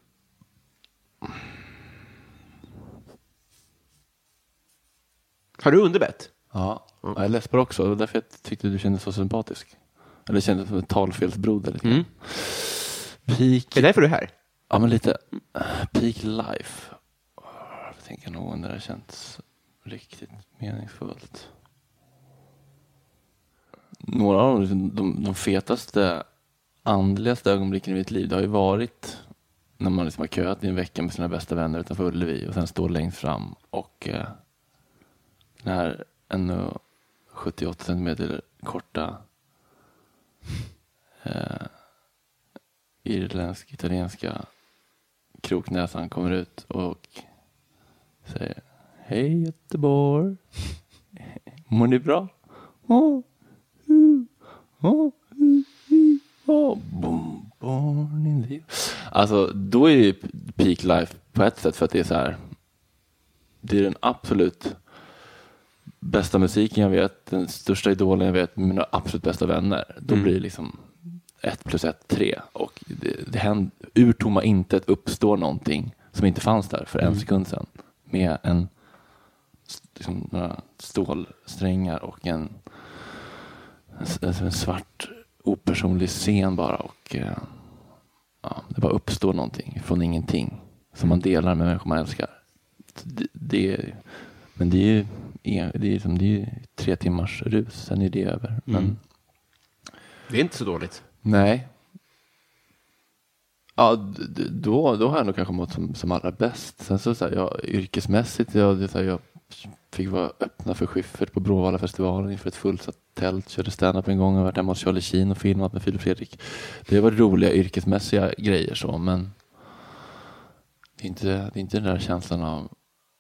Har du underbett? Ja, mm. jag läste på det också. Det var därför jag tyckte du kändes så sympatisk. Eller kändes som en talfelsbroder. Lite. Mm. Peak... Är det därför du är här? Ja, men lite. Peak life. Jag tänker nog när det känns riktigt meningsfullt. Några av de, de, de fetaste, andligaste ögonblicken i mitt liv, det har ju varit när man liksom har köat i en vecka med sina bästa vänner utanför Ullevi och sen står längst fram och eh, den här ännu sjuttioåtta centimeter korta eh, irländsk, italienska kroknäsan kommer ut och säger: hej Göteborg, mår ni bra? Oh, uh, oh, uh, uh, oh, boom, born in the... Alltså då är det peak life på ett sätt, för att det är så här, det är den absolut bästa musiken jag vet, den största idolen jag vet, med mina absolut bästa vänner. Då mm. blir det liksom ett plus ett, tre. Och det, det händer, ur tomma intet uppstår någonting som inte fanns där för mm. en sekund sedan. Med en liksom, några stålsträngar och en, en, en svart opersonlig scen bara. Och ja, det bara uppstår någonting från ingenting som man delar med människor man älskar. Det, det är, men det är ju det är, som, det är tre timmars rus, sen är det över. Mm. Men det är inte så dåligt. Nej. Ja, d- då, då har jag nog kanske mått som, som allra bäst. Sen så, så här, jag, yrkesmässigt, jag, det, så här, jag fick vara öppna för Schyffert på Bråvalla-festivalen inför ett fullsatt tält. Körde stand-up en gång och varit hemma hos Charlie Sheen och filmat med Filip Fredrik. Det var roliga yrkesmässiga grejer så, men det är inte, det är inte den där känslan av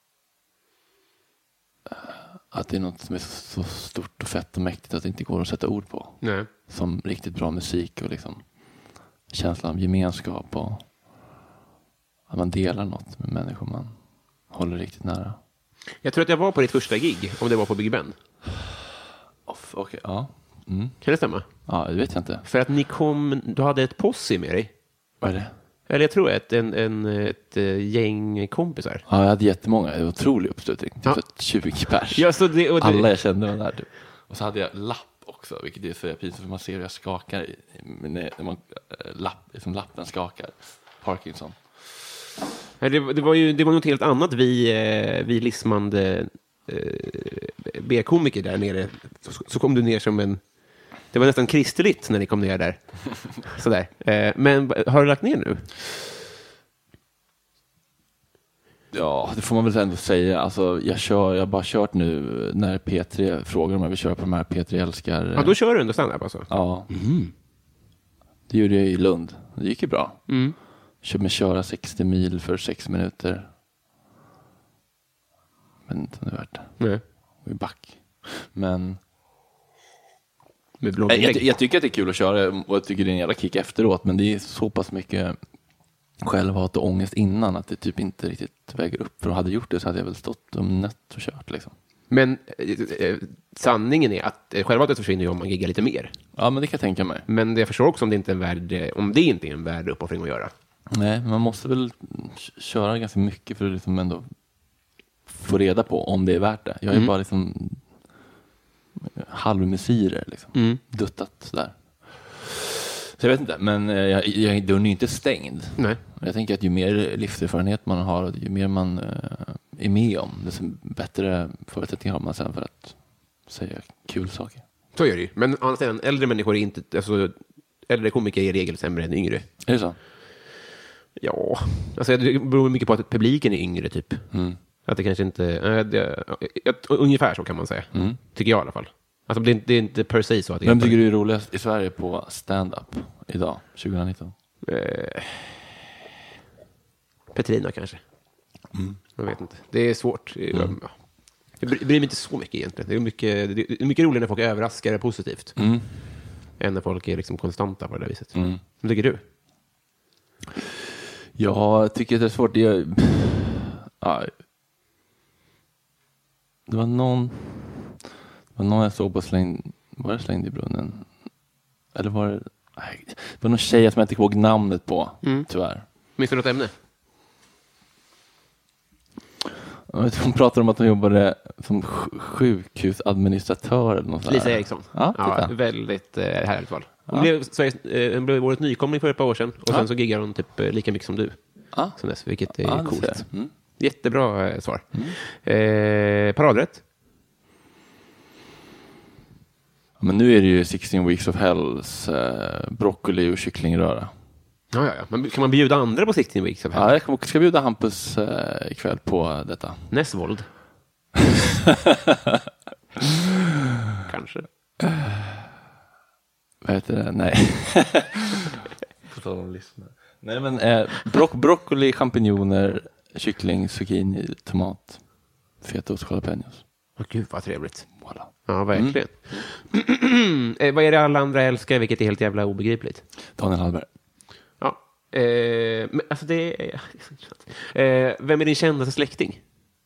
att det är något som är så, så stort och fett och mäktigt att det inte går att sätta ord på. Nej. Som riktigt bra musik och liksom känslan av gemenskap och att man delar något med människor man håller riktigt nära. Jag tror att jag var på ditt första gig, om det var på Big Ben. Okej, okay, ja. Mm. Kan det stämma? Ja, det vet jag inte. För att ni kom, du hade ett posse med dig. Vad är det? Eller jag tror ett, en, en, ett gäng kompisar. Ja, jag hade jättemånga. Det var otrolig uppslutning. Typ ja. tjugo pers. Ja, så det, och det... Alla jag kände var där. Typ. Och så hade jag lapp också, vilket är så pinsamt för man ser hur jag skakar när man, lapp, liksom lappen skakar. Parkinson. Det, det var ju det var något helt annat. Vi, vi lismande B-komiker där nere. Så, så kom du ner som en... Det var nästan kristeligt när ni kom ner där. Sådär. Men har du lagt ner nu? Ja, det får man väl ändå säga. Alltså, jag har jag bara kört nu när P tre frågar om jag vill köra på de här P tre älskar. Ja, då kör du ändå stand-up alltså? Ja. Mm. Det gjorde jag i Lund. Det gick ju bra. Mm. Kör med köra sextio mil för sex minuter. Men inte om det är värt det. Nej. Och i back. Men... Jag, jag, jag tycker att det är kul att köra och jag tycker det är en jävla kick efteråt, men det är så pass mycket självhat och ångest innan att det typ inte riktigt väger upp. För om jag hade gjort det så hade jag väl stått om nött och kört liksom. Men eh, sanningen är att eh, självhatet försvinner ju om man giggar lite mer. Ja, men det kan jag tänka mig. Men jag förstår också om det inte är en värld, om det inte är en värld uppoffring att göra. Nej, man måste väl köra ganska mycket för att liksom ändå få reda på om det är värt det. Jag är mm. bara liksom halvmesyrer liksom. Mm. Duttat sådär. Så jag vet inte, men jag, jag, dörren är inte stängd. Nej. Jag tänker att ju mer livserfarenhet man har och ju mer man uh, är med om, desto bättre förutsättningar har man sen för att säga kul saker. Så gör det ju. Men å andra sidan, äldre människor är inte, alltså äldre komiker är i regel sämre än yngre. Är det så? Ja, alltså det beror mycket på att publiken är yngre typ. Mm. Att det kanske inte, äh, det, äh, ungefär så kan man säga. Mm. Tycker jag i alla fall. Alltså det är, det är inte per se så att... Vem tycker du är roligast i Sverige på stand-up idag, tjugonitton? Eh, Petrina kanske. Mm. Jag vet inte. Det är svårt. Mm. Ja. Jag bryr mig inte så mycket egentligen. Det är mycket, det är mycket roligare när folk överraskar positivt. Mm. Än när folk är liksom konstanta på det där viset. Mm. Vad tycker du? Jag tycker det är svårt. Jag... Ja. Det var någon det var någon jag såg på slängd, var det slängd i brunnen? Eller var det nej, det var någon tjej som jag inte ihåg namnet på, mm. tyvärr. Minns du något ämne? Hon pratade om att hon jobbade som sjukhusadministratör eller något. Lisa Eriksson. Ja, ja, väldigt eh, härligt val. Hon ja. blev, Sveriges, eh, hon blev årets nykomling för ett par år sedan. Och sen ja. så giggar hon typ eh, lika mycket som du. Ja. Som dess, vilket är ja, coolt. Mm. Jättebra eh, svar. Mm. Eh, paradrätt? Men nu är det ju sexton Weeks of Hells eh, broccoli och kycklingröra. Ja, ja, ja. Men kan man bjuda andra på sexton Weeks of Hell? Ja, jag ska bjuda Hampus eh, ikväll på detta. Näsvold? Kanske. Vad heter det? Nej. På tal om lyssna. Nej, men eh, bro- broccoli, champinjoner, kyckling, zucchini, tomat, fetaost, jalapenos. Åh gud, vad trevligt. Voilà. Ja, verkligen. Mm. eh, vad är det alla andra älskar, vilket är helt jävla obegripligt? Daniel Hallberg. Ja. Eh, men, alltså det är... eh, vem är din kändaste släkting?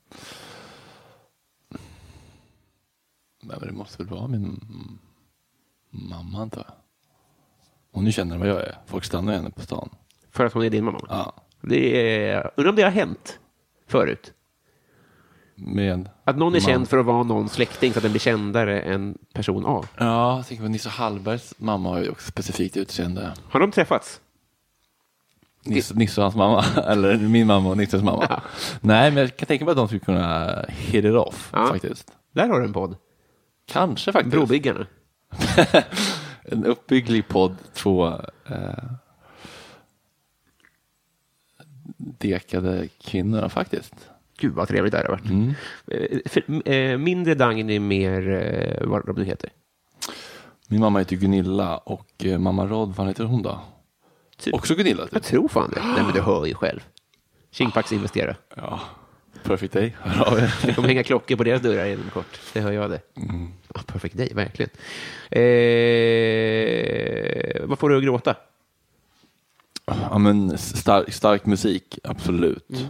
Men det måste väl vara min mamma, antar jag. Hon är kändare än vad jag är. Folk stannar henne på stan. För att hon är din mamma? Ja. Det är... Undrar om det har hänt förut? Med att någon är man. känd för att vara någon släkting så att den blir kändare än person av. Ja, jag tänker på Nisse Hallbergs mamma har ju också specifikt utseende. Har de träffats? Nisse, Nisse och hans mamma, eller min mamma och Nisses mamma. Ja. Nej, men jag kan tänka mig att de skulle kunna hit it off, ja. faktiskt. Där har du en podd. Kanske faktiskt. Brobyggarna. En uppbygglig podd, två eh, dekade kvinnor faktiskt. Gud vad trevligt det har varit. Mm. För, eh, mindre Dagny, mer eh, vad de nu heter. Min mamma heter Gunilla och eh, mamma Rod, vad heter hon då? Typ. Också Gunilla? Typ. Jag tror fan det. Nej, men du hör ju själv. Kingpax investera. Ja, perfect day. Hör av er. Det kommer hänga klockor på deras dörrar inom kort. Det hör jag det. Mm. Ja, perfect day, verkligen. Eh, vad får du att gråta? Ja, men stark, stark musik, absolut. Mm.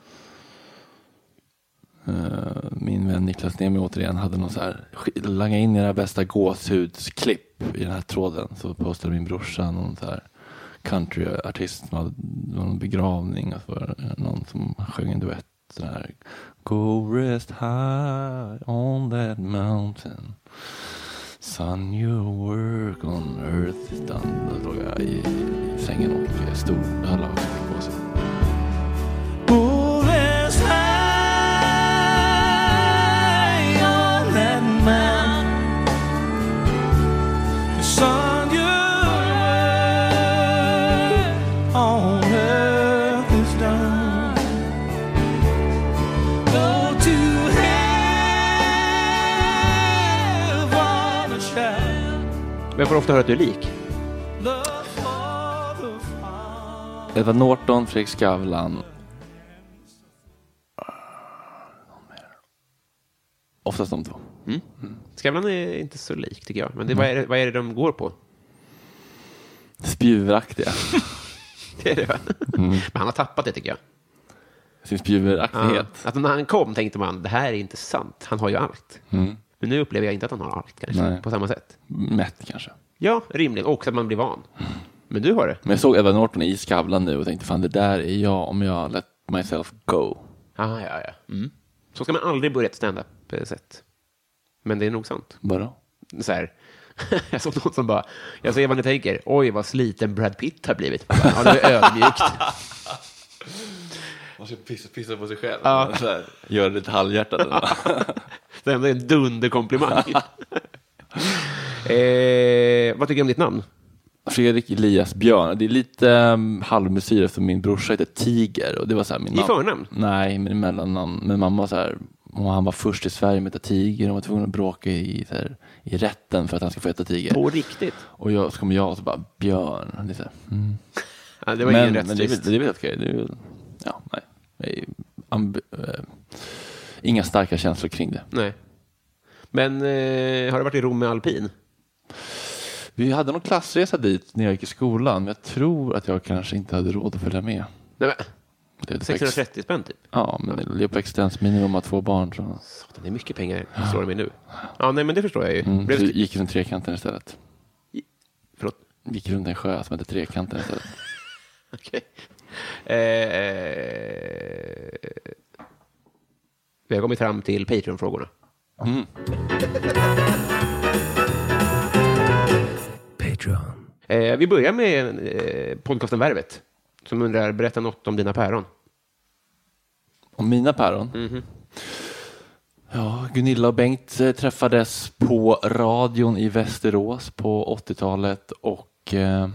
Uh, min vän Niklas Nemi återigen hade någon så här, langa in era bästa gåshudsklipp i den här tråden, så postade min brorsa någon så här countryartist som hade någon begravning och så någon som sjöng en duett så här, go rest high on that mountain, son, your work on earth is done. Då låg jag i, i sängen och stod alla och fick på sig. Go rest high on that mountain, son, your work on earth is done. Go to heaven, a child. Men får ofta höra att du är lik? Edward Norton, Fredrik Skavlan. Oftast de två. Mm. Mm. Skavlan är inte så lik tycker jag. Men det, mm. vad, är det, vad är det de går på? Spjuveraktiga. Det är det. Mm. Men han har tappat det tycker jag. Sin spjuveraktighet. Ja. Att när han kom tänkte man, det här är inte sant. Han har ju allt. Mm. Men nu upplever jag inte att han har allt kanske. Nej. På samma sätt. Mätt kanske. Ja, rimligt. Och att man blir van. Mm. Men du har det. Men jag såg Edward Norton i Skavlan nu och tänkte, fan det där är jag om jag let myself go. Ah, ja, ja. Mm. Så ska man aldrig börja ett stand-up sätt. Men det är nog sant. Vadå? Så här. Jag såg någon som bara, jag ser vad ni tänker. Oj, vad sliten Brad Pitt har blivit. Ja, det är ödmjukt. Man ska pissa, pissa på sig själv. Ja. Så här, gör det lite halvhjärtat. Det är en dunderkomplimang. eh, vad tycker du om ditt namn? Fredrik Elias Björn. Det är lite um, halvmesyr eftersom min brorsa heter Tiger. Och det var så här, min I mam- förnamn? Nej, men mellannamn. Men mamma var så här, och han var först i Sverige med att heta Tiger. Och var tvungen att bråka i, så här, i rätten för att han ska få heta Tiger. På riktigt? Och jag, så kommer jag och så bara, Björn. Det är så här, mm. Ja, det var men, ingen men det är rättvist. väl okej. Det är väl, ja, nej. Jag är amb- äh, Inga starka känslor kring det. Nej. Men eh, har du varit i Rom med alpin? Vi hade någon klassresa dit när jag gick i skolan. Men jag tror att jag kanske inte hade råd att följa med. Nej, men. Det är sexhundratrettio spänn typ? Ja, men det är på existensminimum av två barn. Så. Det är mycket pengar, förstår du mig nu. Ja, nej, men det förstår jag ju. Mm, så gick runt trekanten istället. I... Förlåt? Gick runt en sjö som heter trekanten istället. Okej. Okay. Eh, vi har kommit fram till Patreon-frågorna. Mm. Patreon. Eh, vi börjar med eh, podcasten Värvet. Som undrar, berätta något om dina päron. Om mina päron? Mm-hmm. Ja, Gunilla och Bengt träffades på radion i Västerås på åttiotalet och eh,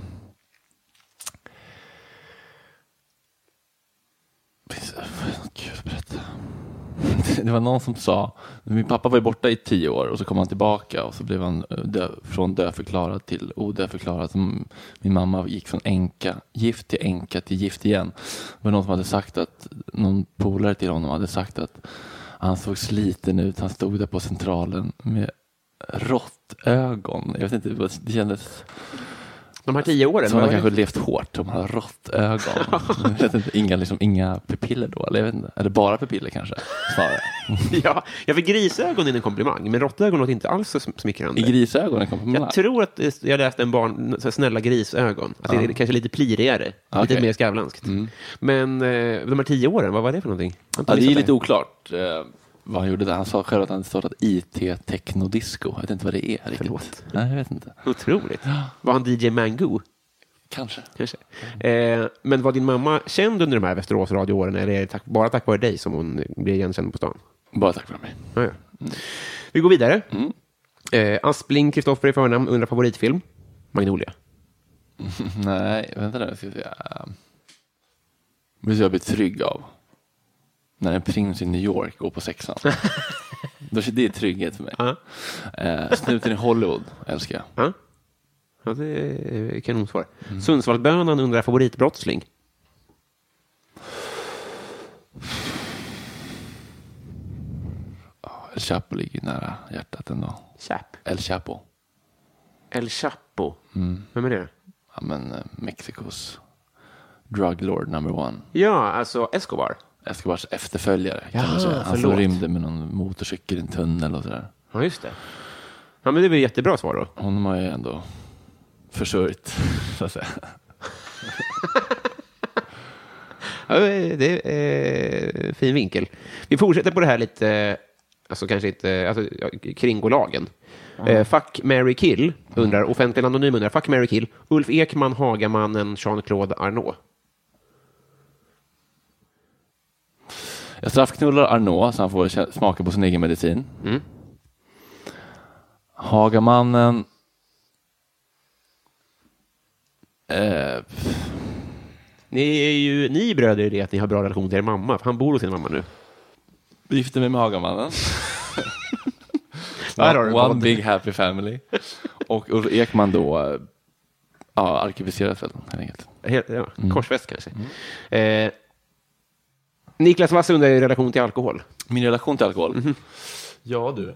Gud, berätta. Det var någon som sa, min pappa var ju borta i tio år och så kom han tillbaka och så blev han dö, från dödförklarad till odödförklarad. Min mamma gick från änka, gift till änka till gift igen. Det var någon som hade sagt att, någon polare till honom hade sagt att han såg sliten ut. Han stod där på Centralen med råttögon. Jag vet inte, det kändes... De här tio åren? Som har kanske levt hårt. De har rått ögon. Jag vet inte, inga, liksom, inga pupiller då. Eller, jag vet inte. Eller bara pupiller kanske. Snarare. Ja, jag fick grisögon i en komplimang. Men råttögon låter inte alls så smickrande. I grisögon en komplimang? Jag tror att jag läste en barn, så snälla grisögon. Att ja. Det är kanske lite plirigare. Okay. Lite mer skavlanskt. Mm. Men eh, de här tio åren, vad var det för någonting? Ja, det är lite oklart. Eh, vad han gjorde där. Han sa själv att han startat I T-teknodisco. Jag vet inte vad det är riktigt. Förlåt. Nej, jag vet inte. Otroligt. Var han D J Mango? Kanske. Kanske. Eh, men var din mamma känd under de här Västerås radioåren eller är det tack, bara tack vare dig som hon blir igenkänd på stan? Bara tack vare mig. Ja, ja. Mm. Vi går vidare. Mm. Eh, Aspling, Kristoffer i förnamn, undrar favoritfilm? Magnolia. Nej, vänta nu. Ska jag vill jag bli trygg av. När en prins i New York går på sexan. Då är det trygghet för mig. Uh-huh. Eh, snuten i Hollywood älskar jag. Uh-huh. Ja, det är kanonsvar. Mm. Sundsvallsbönan undrar favoritbrottsling. Oh, El Chapo ligger nära hjärtat ändå. Chap. El Chapo. El Chapo. Mm. Vem är det? Ja, men eh, Mexikos drug lord number one. Ja, alltså Escobar. Escobars efterföljare. Ja, kanske. Han som rymde med någon motorcykel i en tunnel och sådär. Ja, just det. Ja, men det blir jättebra svar då. Honom har ju ändå försörjt, så att säga. Ja, det är fin vinkel. Vi fortsätter på det här lite, alltså kanske inte, alltså, kringgålagen. Mm. Eh, fuck, marry, kill, undrar, mm. offentligen anonym undrar, fuck, marry, kill, Ulf Ekman, Hagamannen, Jean-Claude Arnault. Jag straffknullar Arnault så han får smaka på sin egen medicin. Mm. Hagamannen... Eh, ni är ju ni bröder i det att ni har bra relation till er mamma. För han bor hos sin mamma nu. Gifte mig med Hagamannen. one one big happy family. Och Ulf Ekman då... Ja, arkiviserat väl, helt enkelt. Helt, ja, mm. Korsväst kanske. Mm. Eh, Niklas Wass undrar i relation till alkohol. Min relation till alkohol? Mm-hmm. Ja, du.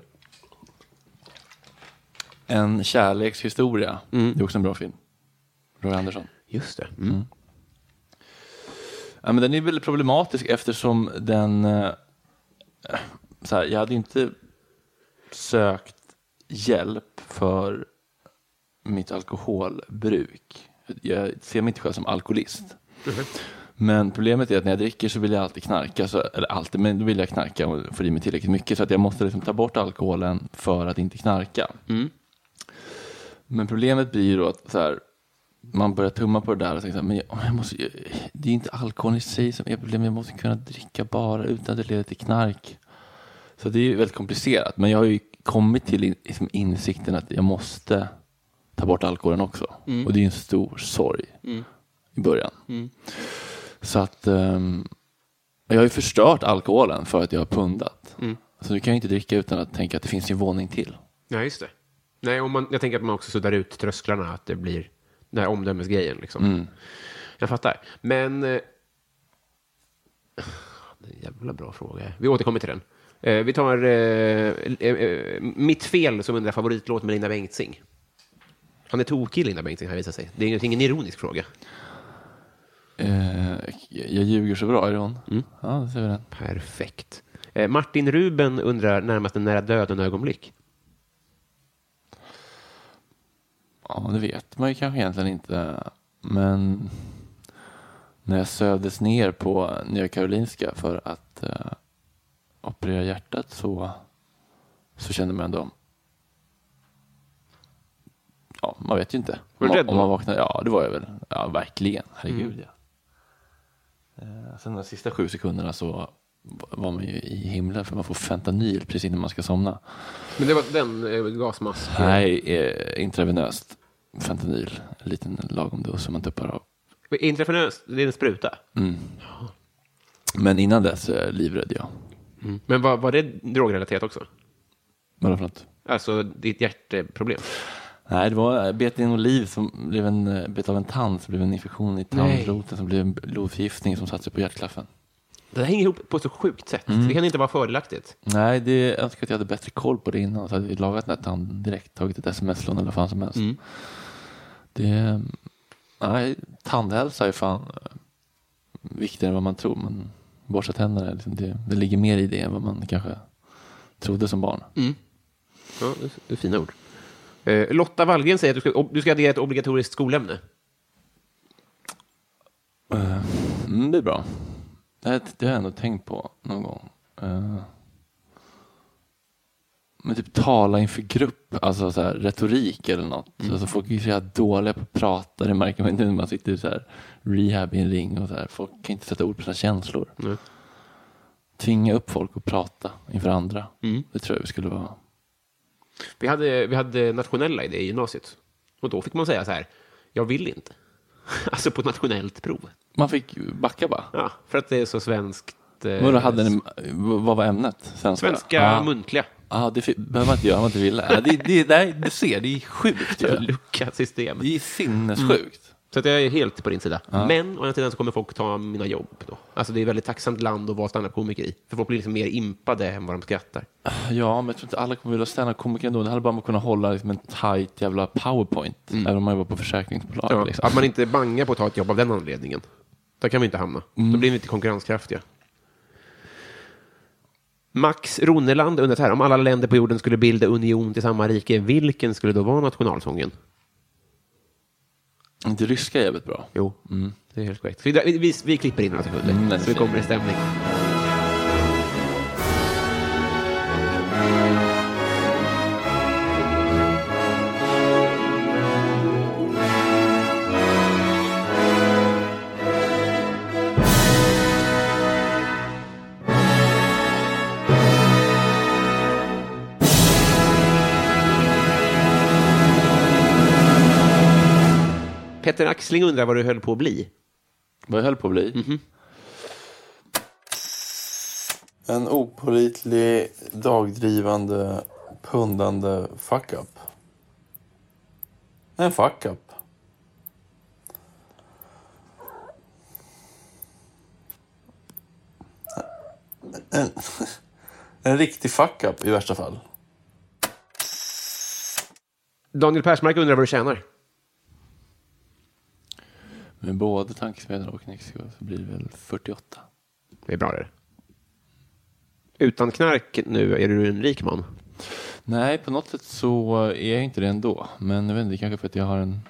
En kärlekshistoria. Mm. Det är också en bra film. Roy Andersson. Just det. Mm. Mm. Ja, men den är väldigt problematisk eftersom den... Eh, så här, jag hade inte sökt hjälp för mitt alkoholbruk. Jag ser mig inte själv som alkoholist. Mm-hmm. Men problemet är att när jag dricker så vill jag alltid knarka. Så, eller alltid, men då vill jag knarka och få i mig tillräckligt mycket. Så att jag måste liksom ta bort alkoholen för att inte knarka. Mm. Men problemet blir ju då att så här, man börjar tumma på det där och tänker så här, men jag, jag måste, det är inte alkoholen i sig som är problemet. Jag måste kunna dricka bara utan att det leder till knark. Så det är ju väldigt komplicerat. Men jag har ju kommit till in, liksom insikten att jag måste ta bort alkoholen också. Mm. Och det är en stor sorg mm. i början. Mm. Så att um, jag har ju förstört alkoholen för att jag har pundat. Mm. Så du kan ju inte dricka utan att tänka att det finns en våning till. Ja, just det. Nej, om man, jag tänker att man också suddar ut trösklarna, att det blir den här omdömesgrejen. Liksom. Mm. Jag fattar. Men... Eh, det är en jävla bra fråga. Vi återkommer till den. Eh, vi tar eh, eh, Mitt fel som undrar favoritlåt med Linda Bengtzing. Han är tokig, Linda Bengtzing, här visar sig. Det är ingen ironisk fråga. Eh, jag ljuger så bra, är det hon? Mm. Ja, det ser vi den. Perfekt. Eh, Martin Ruben undrar närmast en nära döden ögonblick. Ja, det vet man ju kanske egentligen inte. Men när jag sövdes ner på Nya Karolinska för att uh, operera hjärtat så, så kände man ändå... Ja, man vet ju inte. Var du rädd om man vaknade, ja, det var jag väl. Ja, verkligen. Herregud, mm. ja. Uh, sen de sista sju sekunderna så var man ju i himlen för man får fentanyl precis innan man ska somna. Men det var den eh, gasmask? Nej, eh, intravenöst fentanyl. En liten lagom dos som man tuppar av. Intravenöst, det är en spruta? Mm. Men innan dess är jag livrädd, ja. Mm. Men var, var det drogrelaterat också? Vadå för något? Alltså ditt hjärteproblem? Nej, det var betinoliv som blev en bet av en tand, som blev en infektion i tandroten, som blev en blodförgiftning som satte sig på hjärtklaffen. Det här hänger ihop på så sjukt sätt. Mm. Det kan inte vara fördelaktigt. Nej, det, jag önskar att jag hade bättre koll på det innan. Så hade vi lagat den här tanden direkt, tagit ett sms-lån eller vad fan som helst. Mm. Det, nej, tandhälsa är fan viktigare än vad man tror. Men borsta tänderna, liksom, det, det ligger mer i det än vad man kanske trodde som barn. Mm. Ja, det är fina ord. Eh, Lotta Wallgren säger att du ska, du ska addera ett obligatoriskt skolämne. Uh, mm, det är bra. Det, det har jag ändå tänkt på någon gång. Uh, men typ tala inför grupp, alltså så här, retorik eller något. Mm. Alltså folk är så här dåliga på att prata, det märker man inte när man sitter så här rehab i en ring och så här. Folk kan inte sätta ord på sina känslor. Mm. Tvinga upp folk att prata inför andra. Mm. Det tror jag vi skulle vara. Vi hade, vi hade nationella i det i gymnasiet. Och då fick man säga så här, jag vill inte. Alltså på ett nationellt prov. Man fick backa bara? Ja, för att det är så svenskt. Eh, vad, hade ni, vad var ämnet? Svenska, Svenska ah. muntliga. Ja, ah, det behöver man inte göra om man inte vill. Ja, det, det, det, det ser, det är sjukt. Det är luckat system. Det är sinnessjukt. Mm. Så att jag är helt på din sida. Ja. Men å andra sidan så kommer folk ta mina jobb då. Alltså det är ett väldigt tacksamt land att vara stand-up-komiker i. För folk blir liksom mer impade än vad de skrattar. Ja, men jag tror inte alla kommer vilja stand-up-komiker ändå. Det handlar bara om att kunna hålla liksom en tight jävla powerpoint. Mm. Även om man var på försäkringsbolag. Ja, liksom. Att man inte bangar på att ta ett jobb av den anledningen. Där kan vi inte hamna. Mm. Då blir vi inte konkurrenskraftiga. Max Roneland undrar här, om alla länder på jorden skulle bilda union till samma rike, vilken skulle då vara nationalsången? Det ryska är jävligt bra. Jo, mm. det är helt korrekt. Vi, vi, vi klipper in några sekunder, mm, så vi kommer i stämning. Peter Axling undrar vad du höll på att bli. Vad jag höll på att bli? Mm-hmm. En opålitlig, dagdrivande, pundande fuck-up. En fuck-up. En, en riktig fuck-up i värsta fall. Daniel Persmark undrar vad du tjänar. Med både tankesmedel och Nexiko så blir det väl fyrtioåtta. Det är bra det. Utan knark nu, är du en rik man? Nej, på något sätt så är jag inte det ändå. Men jag vet inte, kanske för att jag har en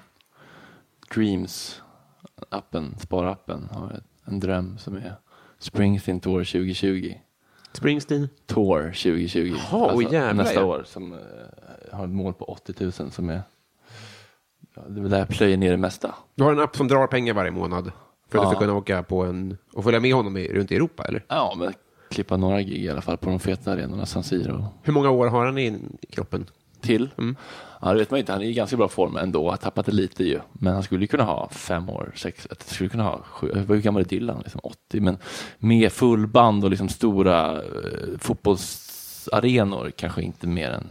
Dreams-appen, sparappen, har en dröm som är Springsteen Tour tjugo tjugo. Springsteen? Tour tjugo tjugo. Jaha, alltså, jävlar, nästa ja. år som uh, har ett mål på åttio tusen som är... Ja, det är där jag plöjer ner det mesta. Du har en app som drar pengar varje månad för att ja. du ska kunna åka på en och följa med honom i, runt i Europa, eller? Ja, men klippa några gig i alla fall på de feta arenorna, San Siro. Hur många år har han i kroppen? Till? Mm. Ja, det vet man inte. Han är i ganska bra form ändå. Har tappat det lite ju. Men han skulle kunna ha fem år, sex. Skulle kunna ha sju. Hur gammal är Dylan? Liksom åttio. Men med fullband och liksom stora eh, fotbollsarenor kanske inte mer än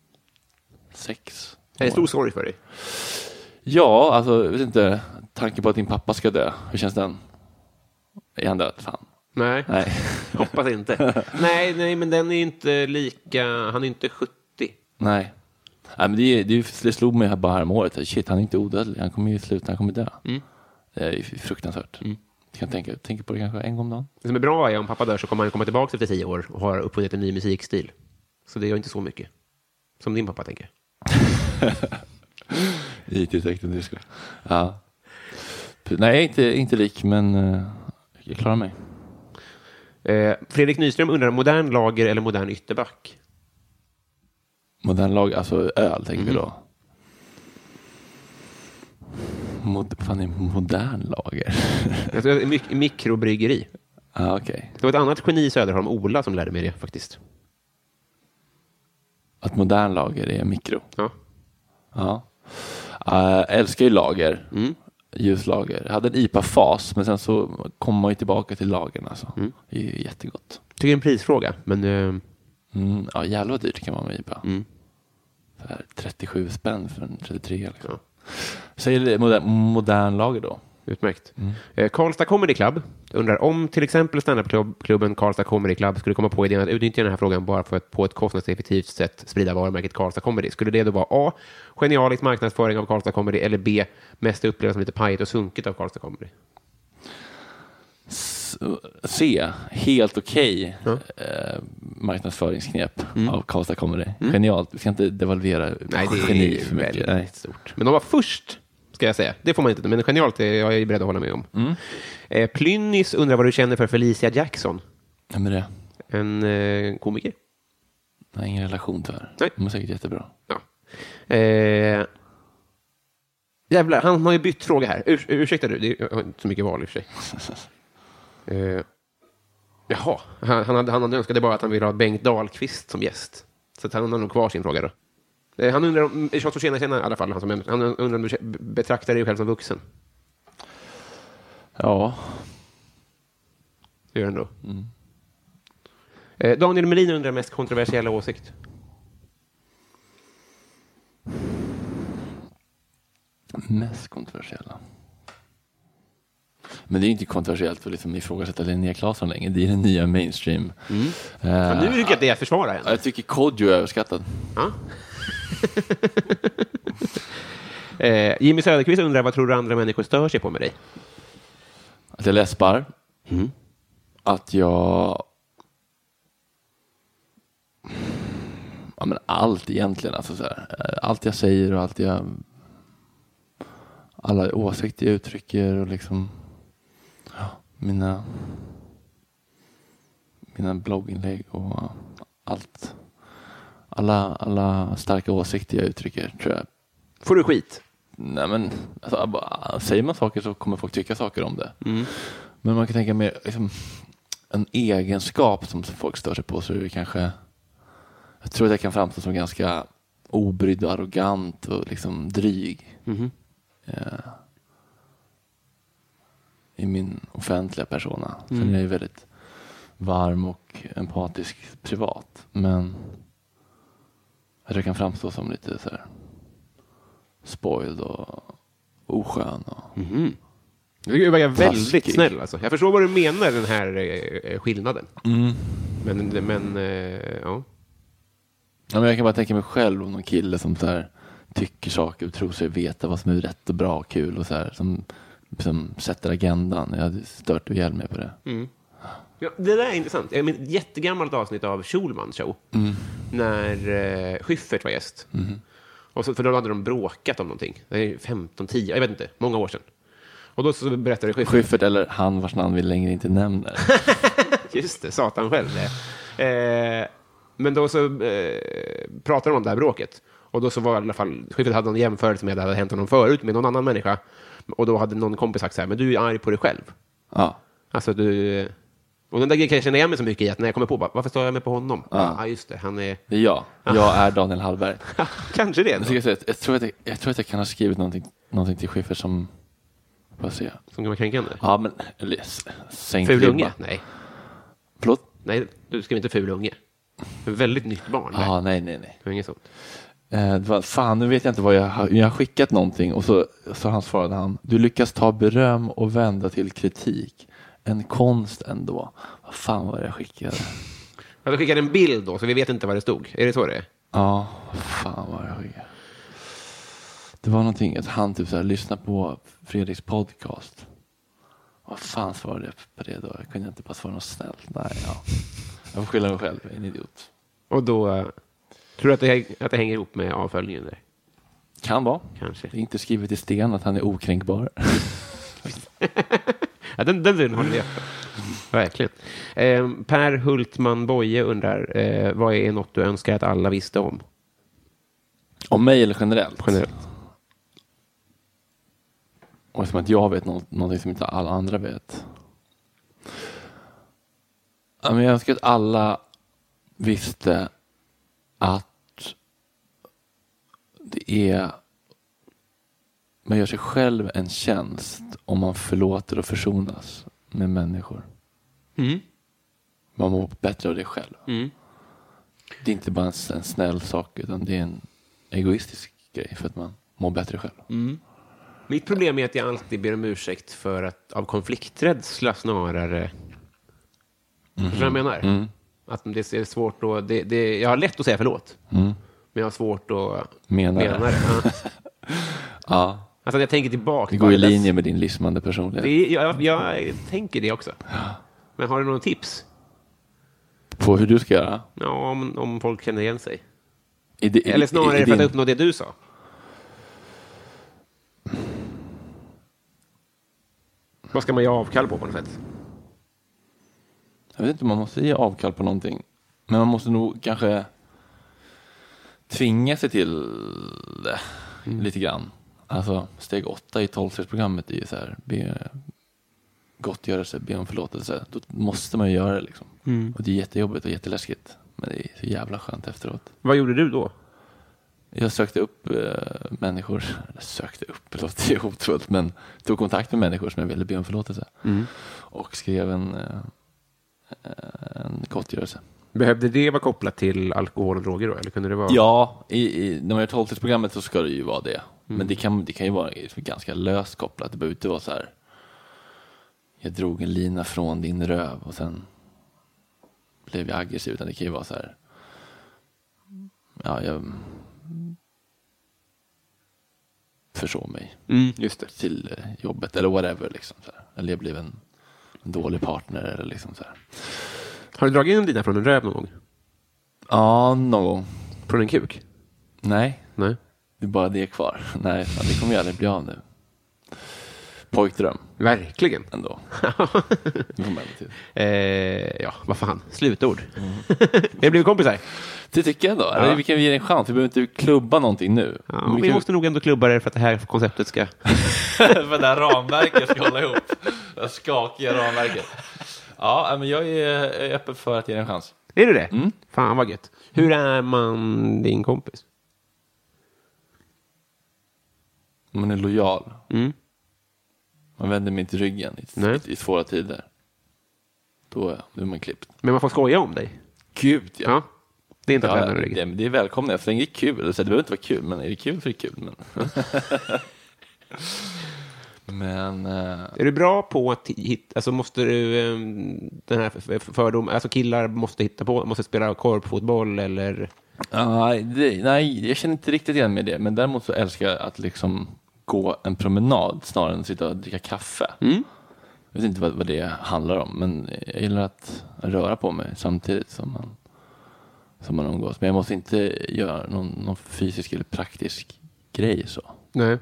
sex. Är det stor sorg för dig? Ja, alltså, jag vet inte. Tanken på att din pappa ska dö. Hur känns den? Är han död? Fan. Nej. Nej. Hoppas inte. nej, nej, men den är inte lika... Han är inte sjuttio. Nej. Nej, men det, det, det slog mig bara här om året. Shit, han är inte odödlig. Han kommer ju sluta, han kommer dö. Mm. Det är fruktansvärt. Mm. Jag kan tänka, tänka på det kanske en gång om dagen. Det som är bra är om pappa dör så kommer han komma tillbaka efter tio år och har uppfunnit en ny musikstil. Så det gör inte så mycket. Som din pappa tänker. I T-sektorn, det ska. Ja. Nej, inte, inte lik, men uh, jag klarar mig. Eh, Fredrik Nyström undrar, modern lager eller modern ytterback? Modern lag, alltså öl tänker mm. vi då. Mod, fan är modern lager? Alltså, mik- mikrobryggeri. Ah, okay. Det var ett annat geni i Söderholm, Ola, som lärde mig det faktiskt. Att modern lager är mikro? Ja. Ja. Uh, älskar ju lager. Mm. Ljuslager. Jag hade en I P A-fas, men sen så kommer man ju tillbaka till lagern. Alltså. Mm. Det är ju jättegott. Tycker det är en prisfråga, men... Uh... Mm, ja, jävla dyrt kan man med I P A. Mm. Så här, trettiosju spänn för en trettiotre. Liksom. Ja. Säger det modern, modern lager då? Utmärkt. Mm. Eh, Karlstad Comedy Club undrar om till exempel standup-klubben Karlstad Comedy Club skulle komma på idén att utnyttja den här frågan bara för att på ett kostnadseffektivt sätt sprida varumärket Karlstad Comedy. Skulle det då vara A. Genialisk marknadsföring av Karlstad Comedy eller B. Mest upplevas som lite pajigt och sunkigt av Karlstad Comedy? C. Helt okej okay. mm. eh, marknadsföringsknep mm. av Karlstad Comedy. Mm. Genialt. Vi ska inte devalvera Nej, det geni är för mycket. väldigt Nej. stort. Men de var först, ska jag säga. Det får man inte, men genialt är jag är beredd att hålla med om. Mm. Eh, Plynnis undrar vad du känner för Felicia Jackson. Vem är det? En eh, komiker. Nej, ingen relation till här. Nej. De är säkert jättebra. Ja. Eh, jävlar, han har ju bytt fråga här. Ur, ursäkta du, det är inte så mycket val i och för sig. eh, jaha, han, han, hade, han önskade bara att han ville ha Bengt Dahlqvist som gäst. Så att han har nog kvar sin fråga då. Eh, han undrar om, i så tjena känner i alla fall, han, som, han undrar om du betraktar dig själv som vuxen. Ja. Det gör han då. Mm. Eh, Daniel Melin undrar mest kontroversiella åsikt. Mest kontroversiella. Men det är inte kontroversiellt att liksom ifrågasätta Linnea Claesson längre. Det är den nya mainstream. Mm. Uh, ja, nu tycker jag att det är försvara henne. Jag tycker Kodjo är överskattad. Ja. eh, Jimmy Söderqvist undrar, vad tror du andra människor stör sig på med dig? Att jag läspar. Mm. Att jag... Ja, men allt egentligen. Alltså så här. Allt jag säger och allt jag... Alla åsikter jag uttrycker och liksom... Ja, mina... Mina blogginlägg och allt. Alla, alla starka åsikter jag uttrycker, tror jag. Får du skit? Nej, men alltså, säger man saker så kommer folk tycka saker om det. Mm. Men man kan tänka mer liksom, en egenskap som folk stör sig på, så är det kanske, jag tror att jag kan framstå som ganska obrydd och arrogant och liksom dryg. Mm. Ja. I min offentliga persona. Mm. Sen är jag väldigt varm och empatisk privat. Men jag kan framstå som lite så här spoiled och oskön. Och mm. Du verkar väldigt taskig. Snäll. Alltså. Jag förstår vad du menar, den här eh, skillnaden. Mm. Men, men eh, ja. Ja, men jag kan bara tänka mig själv om någon kille som så här tycker saker och tror sig veta vad som är rätt och bra och kul och så här, som, som sätter agendan. Jag hade stört ihjäl mig på det. Mm. Ja, det där är intressant. Jag minns ett jättegammalt avsnitt av Schulman show mm. när eh, Schyffert var gäst. Mm. Och så, för då hade de bråkat om någonting. Det är femton, tio, jag vet inte, många år sedan. Och då så berättade Schyffert. Schyffert eller han vars namn vi längre inte nämner. Just det, satan själv det. Eh, men då så eh, pratade de om det här bråket. Och då så var i alla fall, Schyffert hade någon jämförelse med att det hade hänt honom förut med någon annan människa. Och då hade någon kompis sagt så här, men du är arg på dig själv. Ja. Alltså du... Och den där grejen kan jag känna igen mig så mycket i att när jag kommer på, bara, varför står jag med på honom? Ja, ah, just det, han är... Det är jag. Jag är Daniel Hallberg. Kanske det. Jag, jag, jag, tror att jag, jag tror att jag kan ha skrivit någonting, någonting till Schyffert som... Vad säger jag? Som kan vara kränkande? Ja, men... Eller, sänkt ful ribba. unge? Nej. Förlåt? Nej, du ska inte ful unge. Det är ett väldigt nytt barn. Ja, ah, nej, nej, nej. Det är inget sånt. Eh, det var, fan, nu vet jag inte vad jag har... Jag har skickat någonting och så, så han svarade han. Du lyckas ta beröm och vända till kritik. en konst ändå. Vad fan var det jag skickade? Ja, du skickade en bild då, så vi vet inte vad det stod. Är det så det är? Ja, vad fan var det jag skickade? Det var någonting att han typ så här lyssna på Fredriks podcast. Vad fan svarade jag på det då? Jag kunde inte bara svara något snällt. Nej, ja. Jag får skylla mig själv, jag är en idiot. Och då uh, tror du att det, att det hänger ihop med avföljningen där? Kan vara. Kanske. Det är inte skrivet i sten att han är okränkbar. Ja, den, den, den håller jag på. Verkligen. Eh, Per Hultman Boye undrar, eh, vad är något du önskar att alla visste om? Om mig eller generellt? Generellt. Och som att jag vet något, någonting som inte alla andra vet. Ja, men jag önskar att alla visste att det är... Man gör sig själv en tjänst om man förlåter och försonas med människor. Mm. Man mår bättre av det själv. Mm. Det är inte bara en, en snäll sak, utan det är en egoistisk grej för att man mår bättre själv. Mm. Mitt problem är att jag alltid ber om ursäkt för att av konflikträdsla snarare. Mm. Förstår du vad jag menar? Mm. Att det är svårt att... Det, det, jag har lätt att säga förlåt. Mm. Men jag har svårt att mena det. Mena det. Ja. Ja. Alltså jag tänker tillbaka. Det går i linje med din livsmande personlighet. Det är, jag, jag tänker det också. Ja. Men har du några tips? På hur du ska göra? Ja, om, om folk känner igen sig. I det, Eller snarare i, i för din... att uppnå det du sa. Vad ska man ge avkall på på något sätt? Jag vet inte om man måste ge avkall på någonting. Men man måste nog kanske tvinga sig till det mm. lite grann. Alltså steg åtta i tolvstegsprogrammet är ju så här, be gottgörelse, be om förlåtelse. Då måste man ju göra det liksom. Mm. Och det är jättejobbigt och jätteläskigt. Men det är så jävla skönt efteråt. Vad gjorde du då? Jag sökte upp äh, människor, eller sökte upp, det låter ju hotfullt, men tog kontakt med människor som jag ville be om förlåtelse. Mm. Och skrev en, äh, en gottgörelse. Behövde det vara kopplat till alkohol och droger då? Eller kunde det vara... Ja, i, i, när man gör tolvstegsprogrammet så ska det ju vara det. Mm. Men det kan, det kan ju vara ganska löst kopplat. Det behöver inte vara så här, jag drog en lina från din röv och sen blev jag aggressiv. Utan det kan ju vara så här, ja, jag försåg mig mm, just det. till jobbet eller whatever liksom, så här. Eller jag blev en, en dålig partner eller liksom så här. Har du dragit en lina från en röv någon gång? Ja, någon gång. Från en kuk? Nej. Nej. Det är bara det kvar. Nej, fan, det kommer jag aldrig bli av nu. Pojkdröm. Verkligen. Ändå. eh, ja, vad fan. Slutord. Mm. Vi blir kompisar. Det tycker jag då. Ja. Vi kan ge en chans. Vi behöver inte klubba någonting nu. Ja, vi vi kan... måste nog ändå klubba det för att det här konceptet ska... för det här ramverket ska hålla ihop. Det här skakiga ramverket. Ja, men jag är öppen för att ge en chans. Är du det? Mm. Fan vad gött. Hur är man din kompis? Man är lojal. Mm. Man vänder mig inte ryggen i, i, i svåra tider. Då, då är man klippt. Men man får skoja om dig? Gud, ja. ja. Det är inte att ja, vända ryggen. Det, det är välkomna. Så länge det är kul. Så det behöver inte vara kul, men är det kul så är det kul. Men, men uh... är du bra på att hitta, alltså måste du um, den här fördom, alltså killar måste hitta på, måste spela korpfotboll eller? Uh, det, nej, jag känner inte riktigt igen med det. Men däremot så älskar jag att liksom gå en promenad snarare än att sitta och dricka kaffe. Mm. Jag vet inte vad, vad det handlar om, men jag gillar att röra på mig samtidigt som man, som man umgås. Men jag måste inte göra någon, någon fysisk eller praktisk grej så. Nej.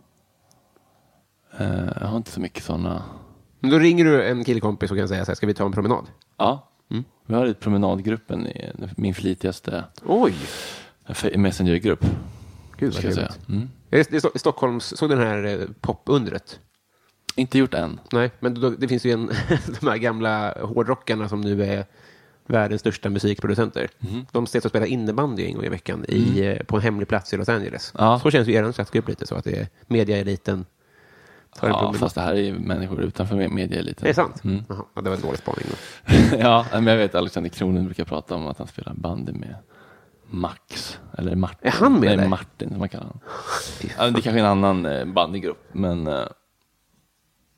Uh, jag har inte så mycket sådana. Men då ringer du en killkompis och kan säga så här, ska vi ta en promenad? Ja, mm. Vi har ett promenadgruppen i min flitigaste Oj. messengergrupp. Gud vad trevligt. Mm. Är det, det är Stockholms, såg den här eh, popundret? Inte gjort än. Nej, men då, det finns ju en de här gamla hårdrockarna som nu är världens största musikproducenter. Mm. De ses och spelar innebandy en gång i veckan mm. i, på en hemlig plats i Los Angeles. Ja. Så känns ju er chattgrupp lite så att det är mediaeliten. Ja, fast det här är ju människor utanför mediaeliten. Det är sant? Mm. Aha, ja, det var en dålig spaning då. Ja, men jag vet Alexander Kronen brukar prata om att han spelar bandy med Max. Eller Martin. Är han med Nej, där? Martin som man kallar honom. Ja, det är kanske en annan bandygrupp, men...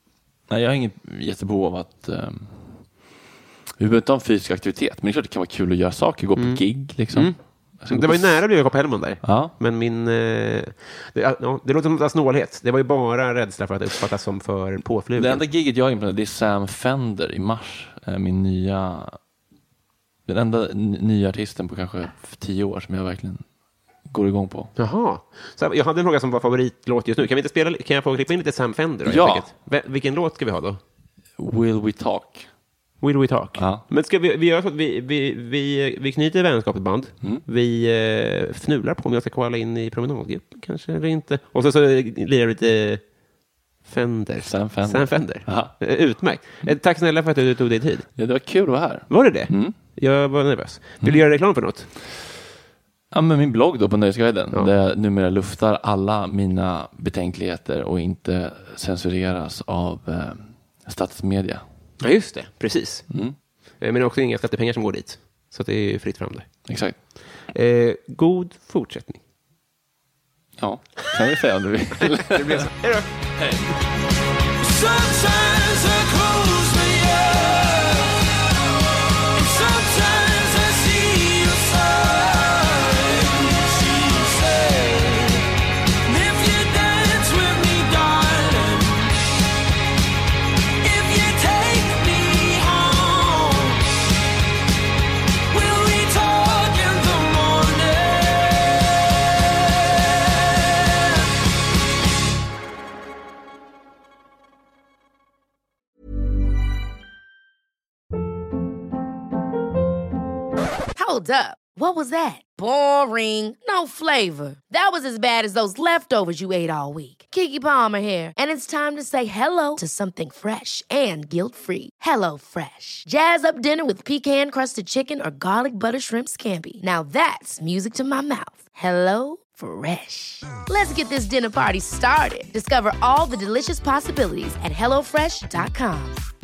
Nej, jag har inget jättebehov av att... Um, vi behöver inte ha en fysisk aktivitet, men det är klart det kan vara kul att göra saker, gå på mm. gig liksom. Mm. Det var ju nära att bli Jakob Hellman där. Ja. Men min... Eh, det, ja, det låter som en snålhet. Det var ju bara rädsla för att uppfattas som för påflugen. Det enda giget jag är imponerad, det är Sam Fender i mars. Min nya... Den enda nya artisten på kanske tio år som jag verkligen går igång på. Jaha. Så jag hade en fråga som var favoritlåt just nu. Kan vi inte spela, kan jag få klippa in lite Sam Fender då? Ja. V- vilken låt ska vi ha då? Will We Talk. Will We Talk? Ja. Men ska vi, vi göra så att vi, vi, vi, vi knyter vänskapet band. Mm. Vi eh, fnular på om jag ska kvala in i promenadgruppen kanske eller inte. Och så, så lirar vi lite Fender. Sam Fender. Sam Fender. Utmärkt. Mm. Tack snälla för att du tog dig tid. Ja, det var kul att vara här. Var det det? Mm. Jag var nervös. Vill du mm. göra reklam för något? Ja, men min blogg då på Nöjesguiden, ja. Där jag numera luftar alla mina betänkligheter och inte censureras av eh, statsmedia. Ja, just det. Precis. Mm. Men det är också inga skattepengar som går dit. Så det är fritt fram där. Exakt. Eh, god fortsättning. Ja, kan vi säga om du vill. Det blir så. Hej då. Hej. Sometimes I close my eyes, and sometimes I see your signs. She said, if you dance with me, darling, if you take me home, will we talk in the morning? Hold up. What was that? Boring. No flavor. That was as bad as those leftovers you ate all week. Keke Palmer here, and it's time to say hello to something fresh and guilt-free. Hello Fresh. Jazz up dinner with pecan-crusted chicken or garlic butter shrimp scampi. Now that's music to my mouth. Hello Fresh. Let's get this dinner party started. Discover all the delicious possibilities at hello fresh dot com.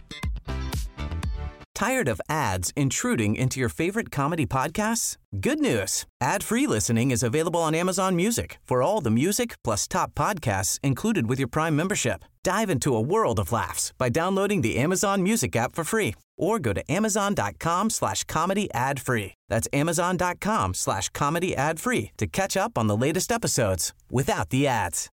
Tired of ads intruding into your favorite comedy podcasts? Good news. Ad-free listening is available on Amazon Music for all the music plus top podcasts included with your Prime membership. Dive into a world of laughs by downloading the Amazon Music app for free or go to amazon.com slash comedy ad free. That's amazon.com slash comedy ad free to catch up on the latest episodes without the ads.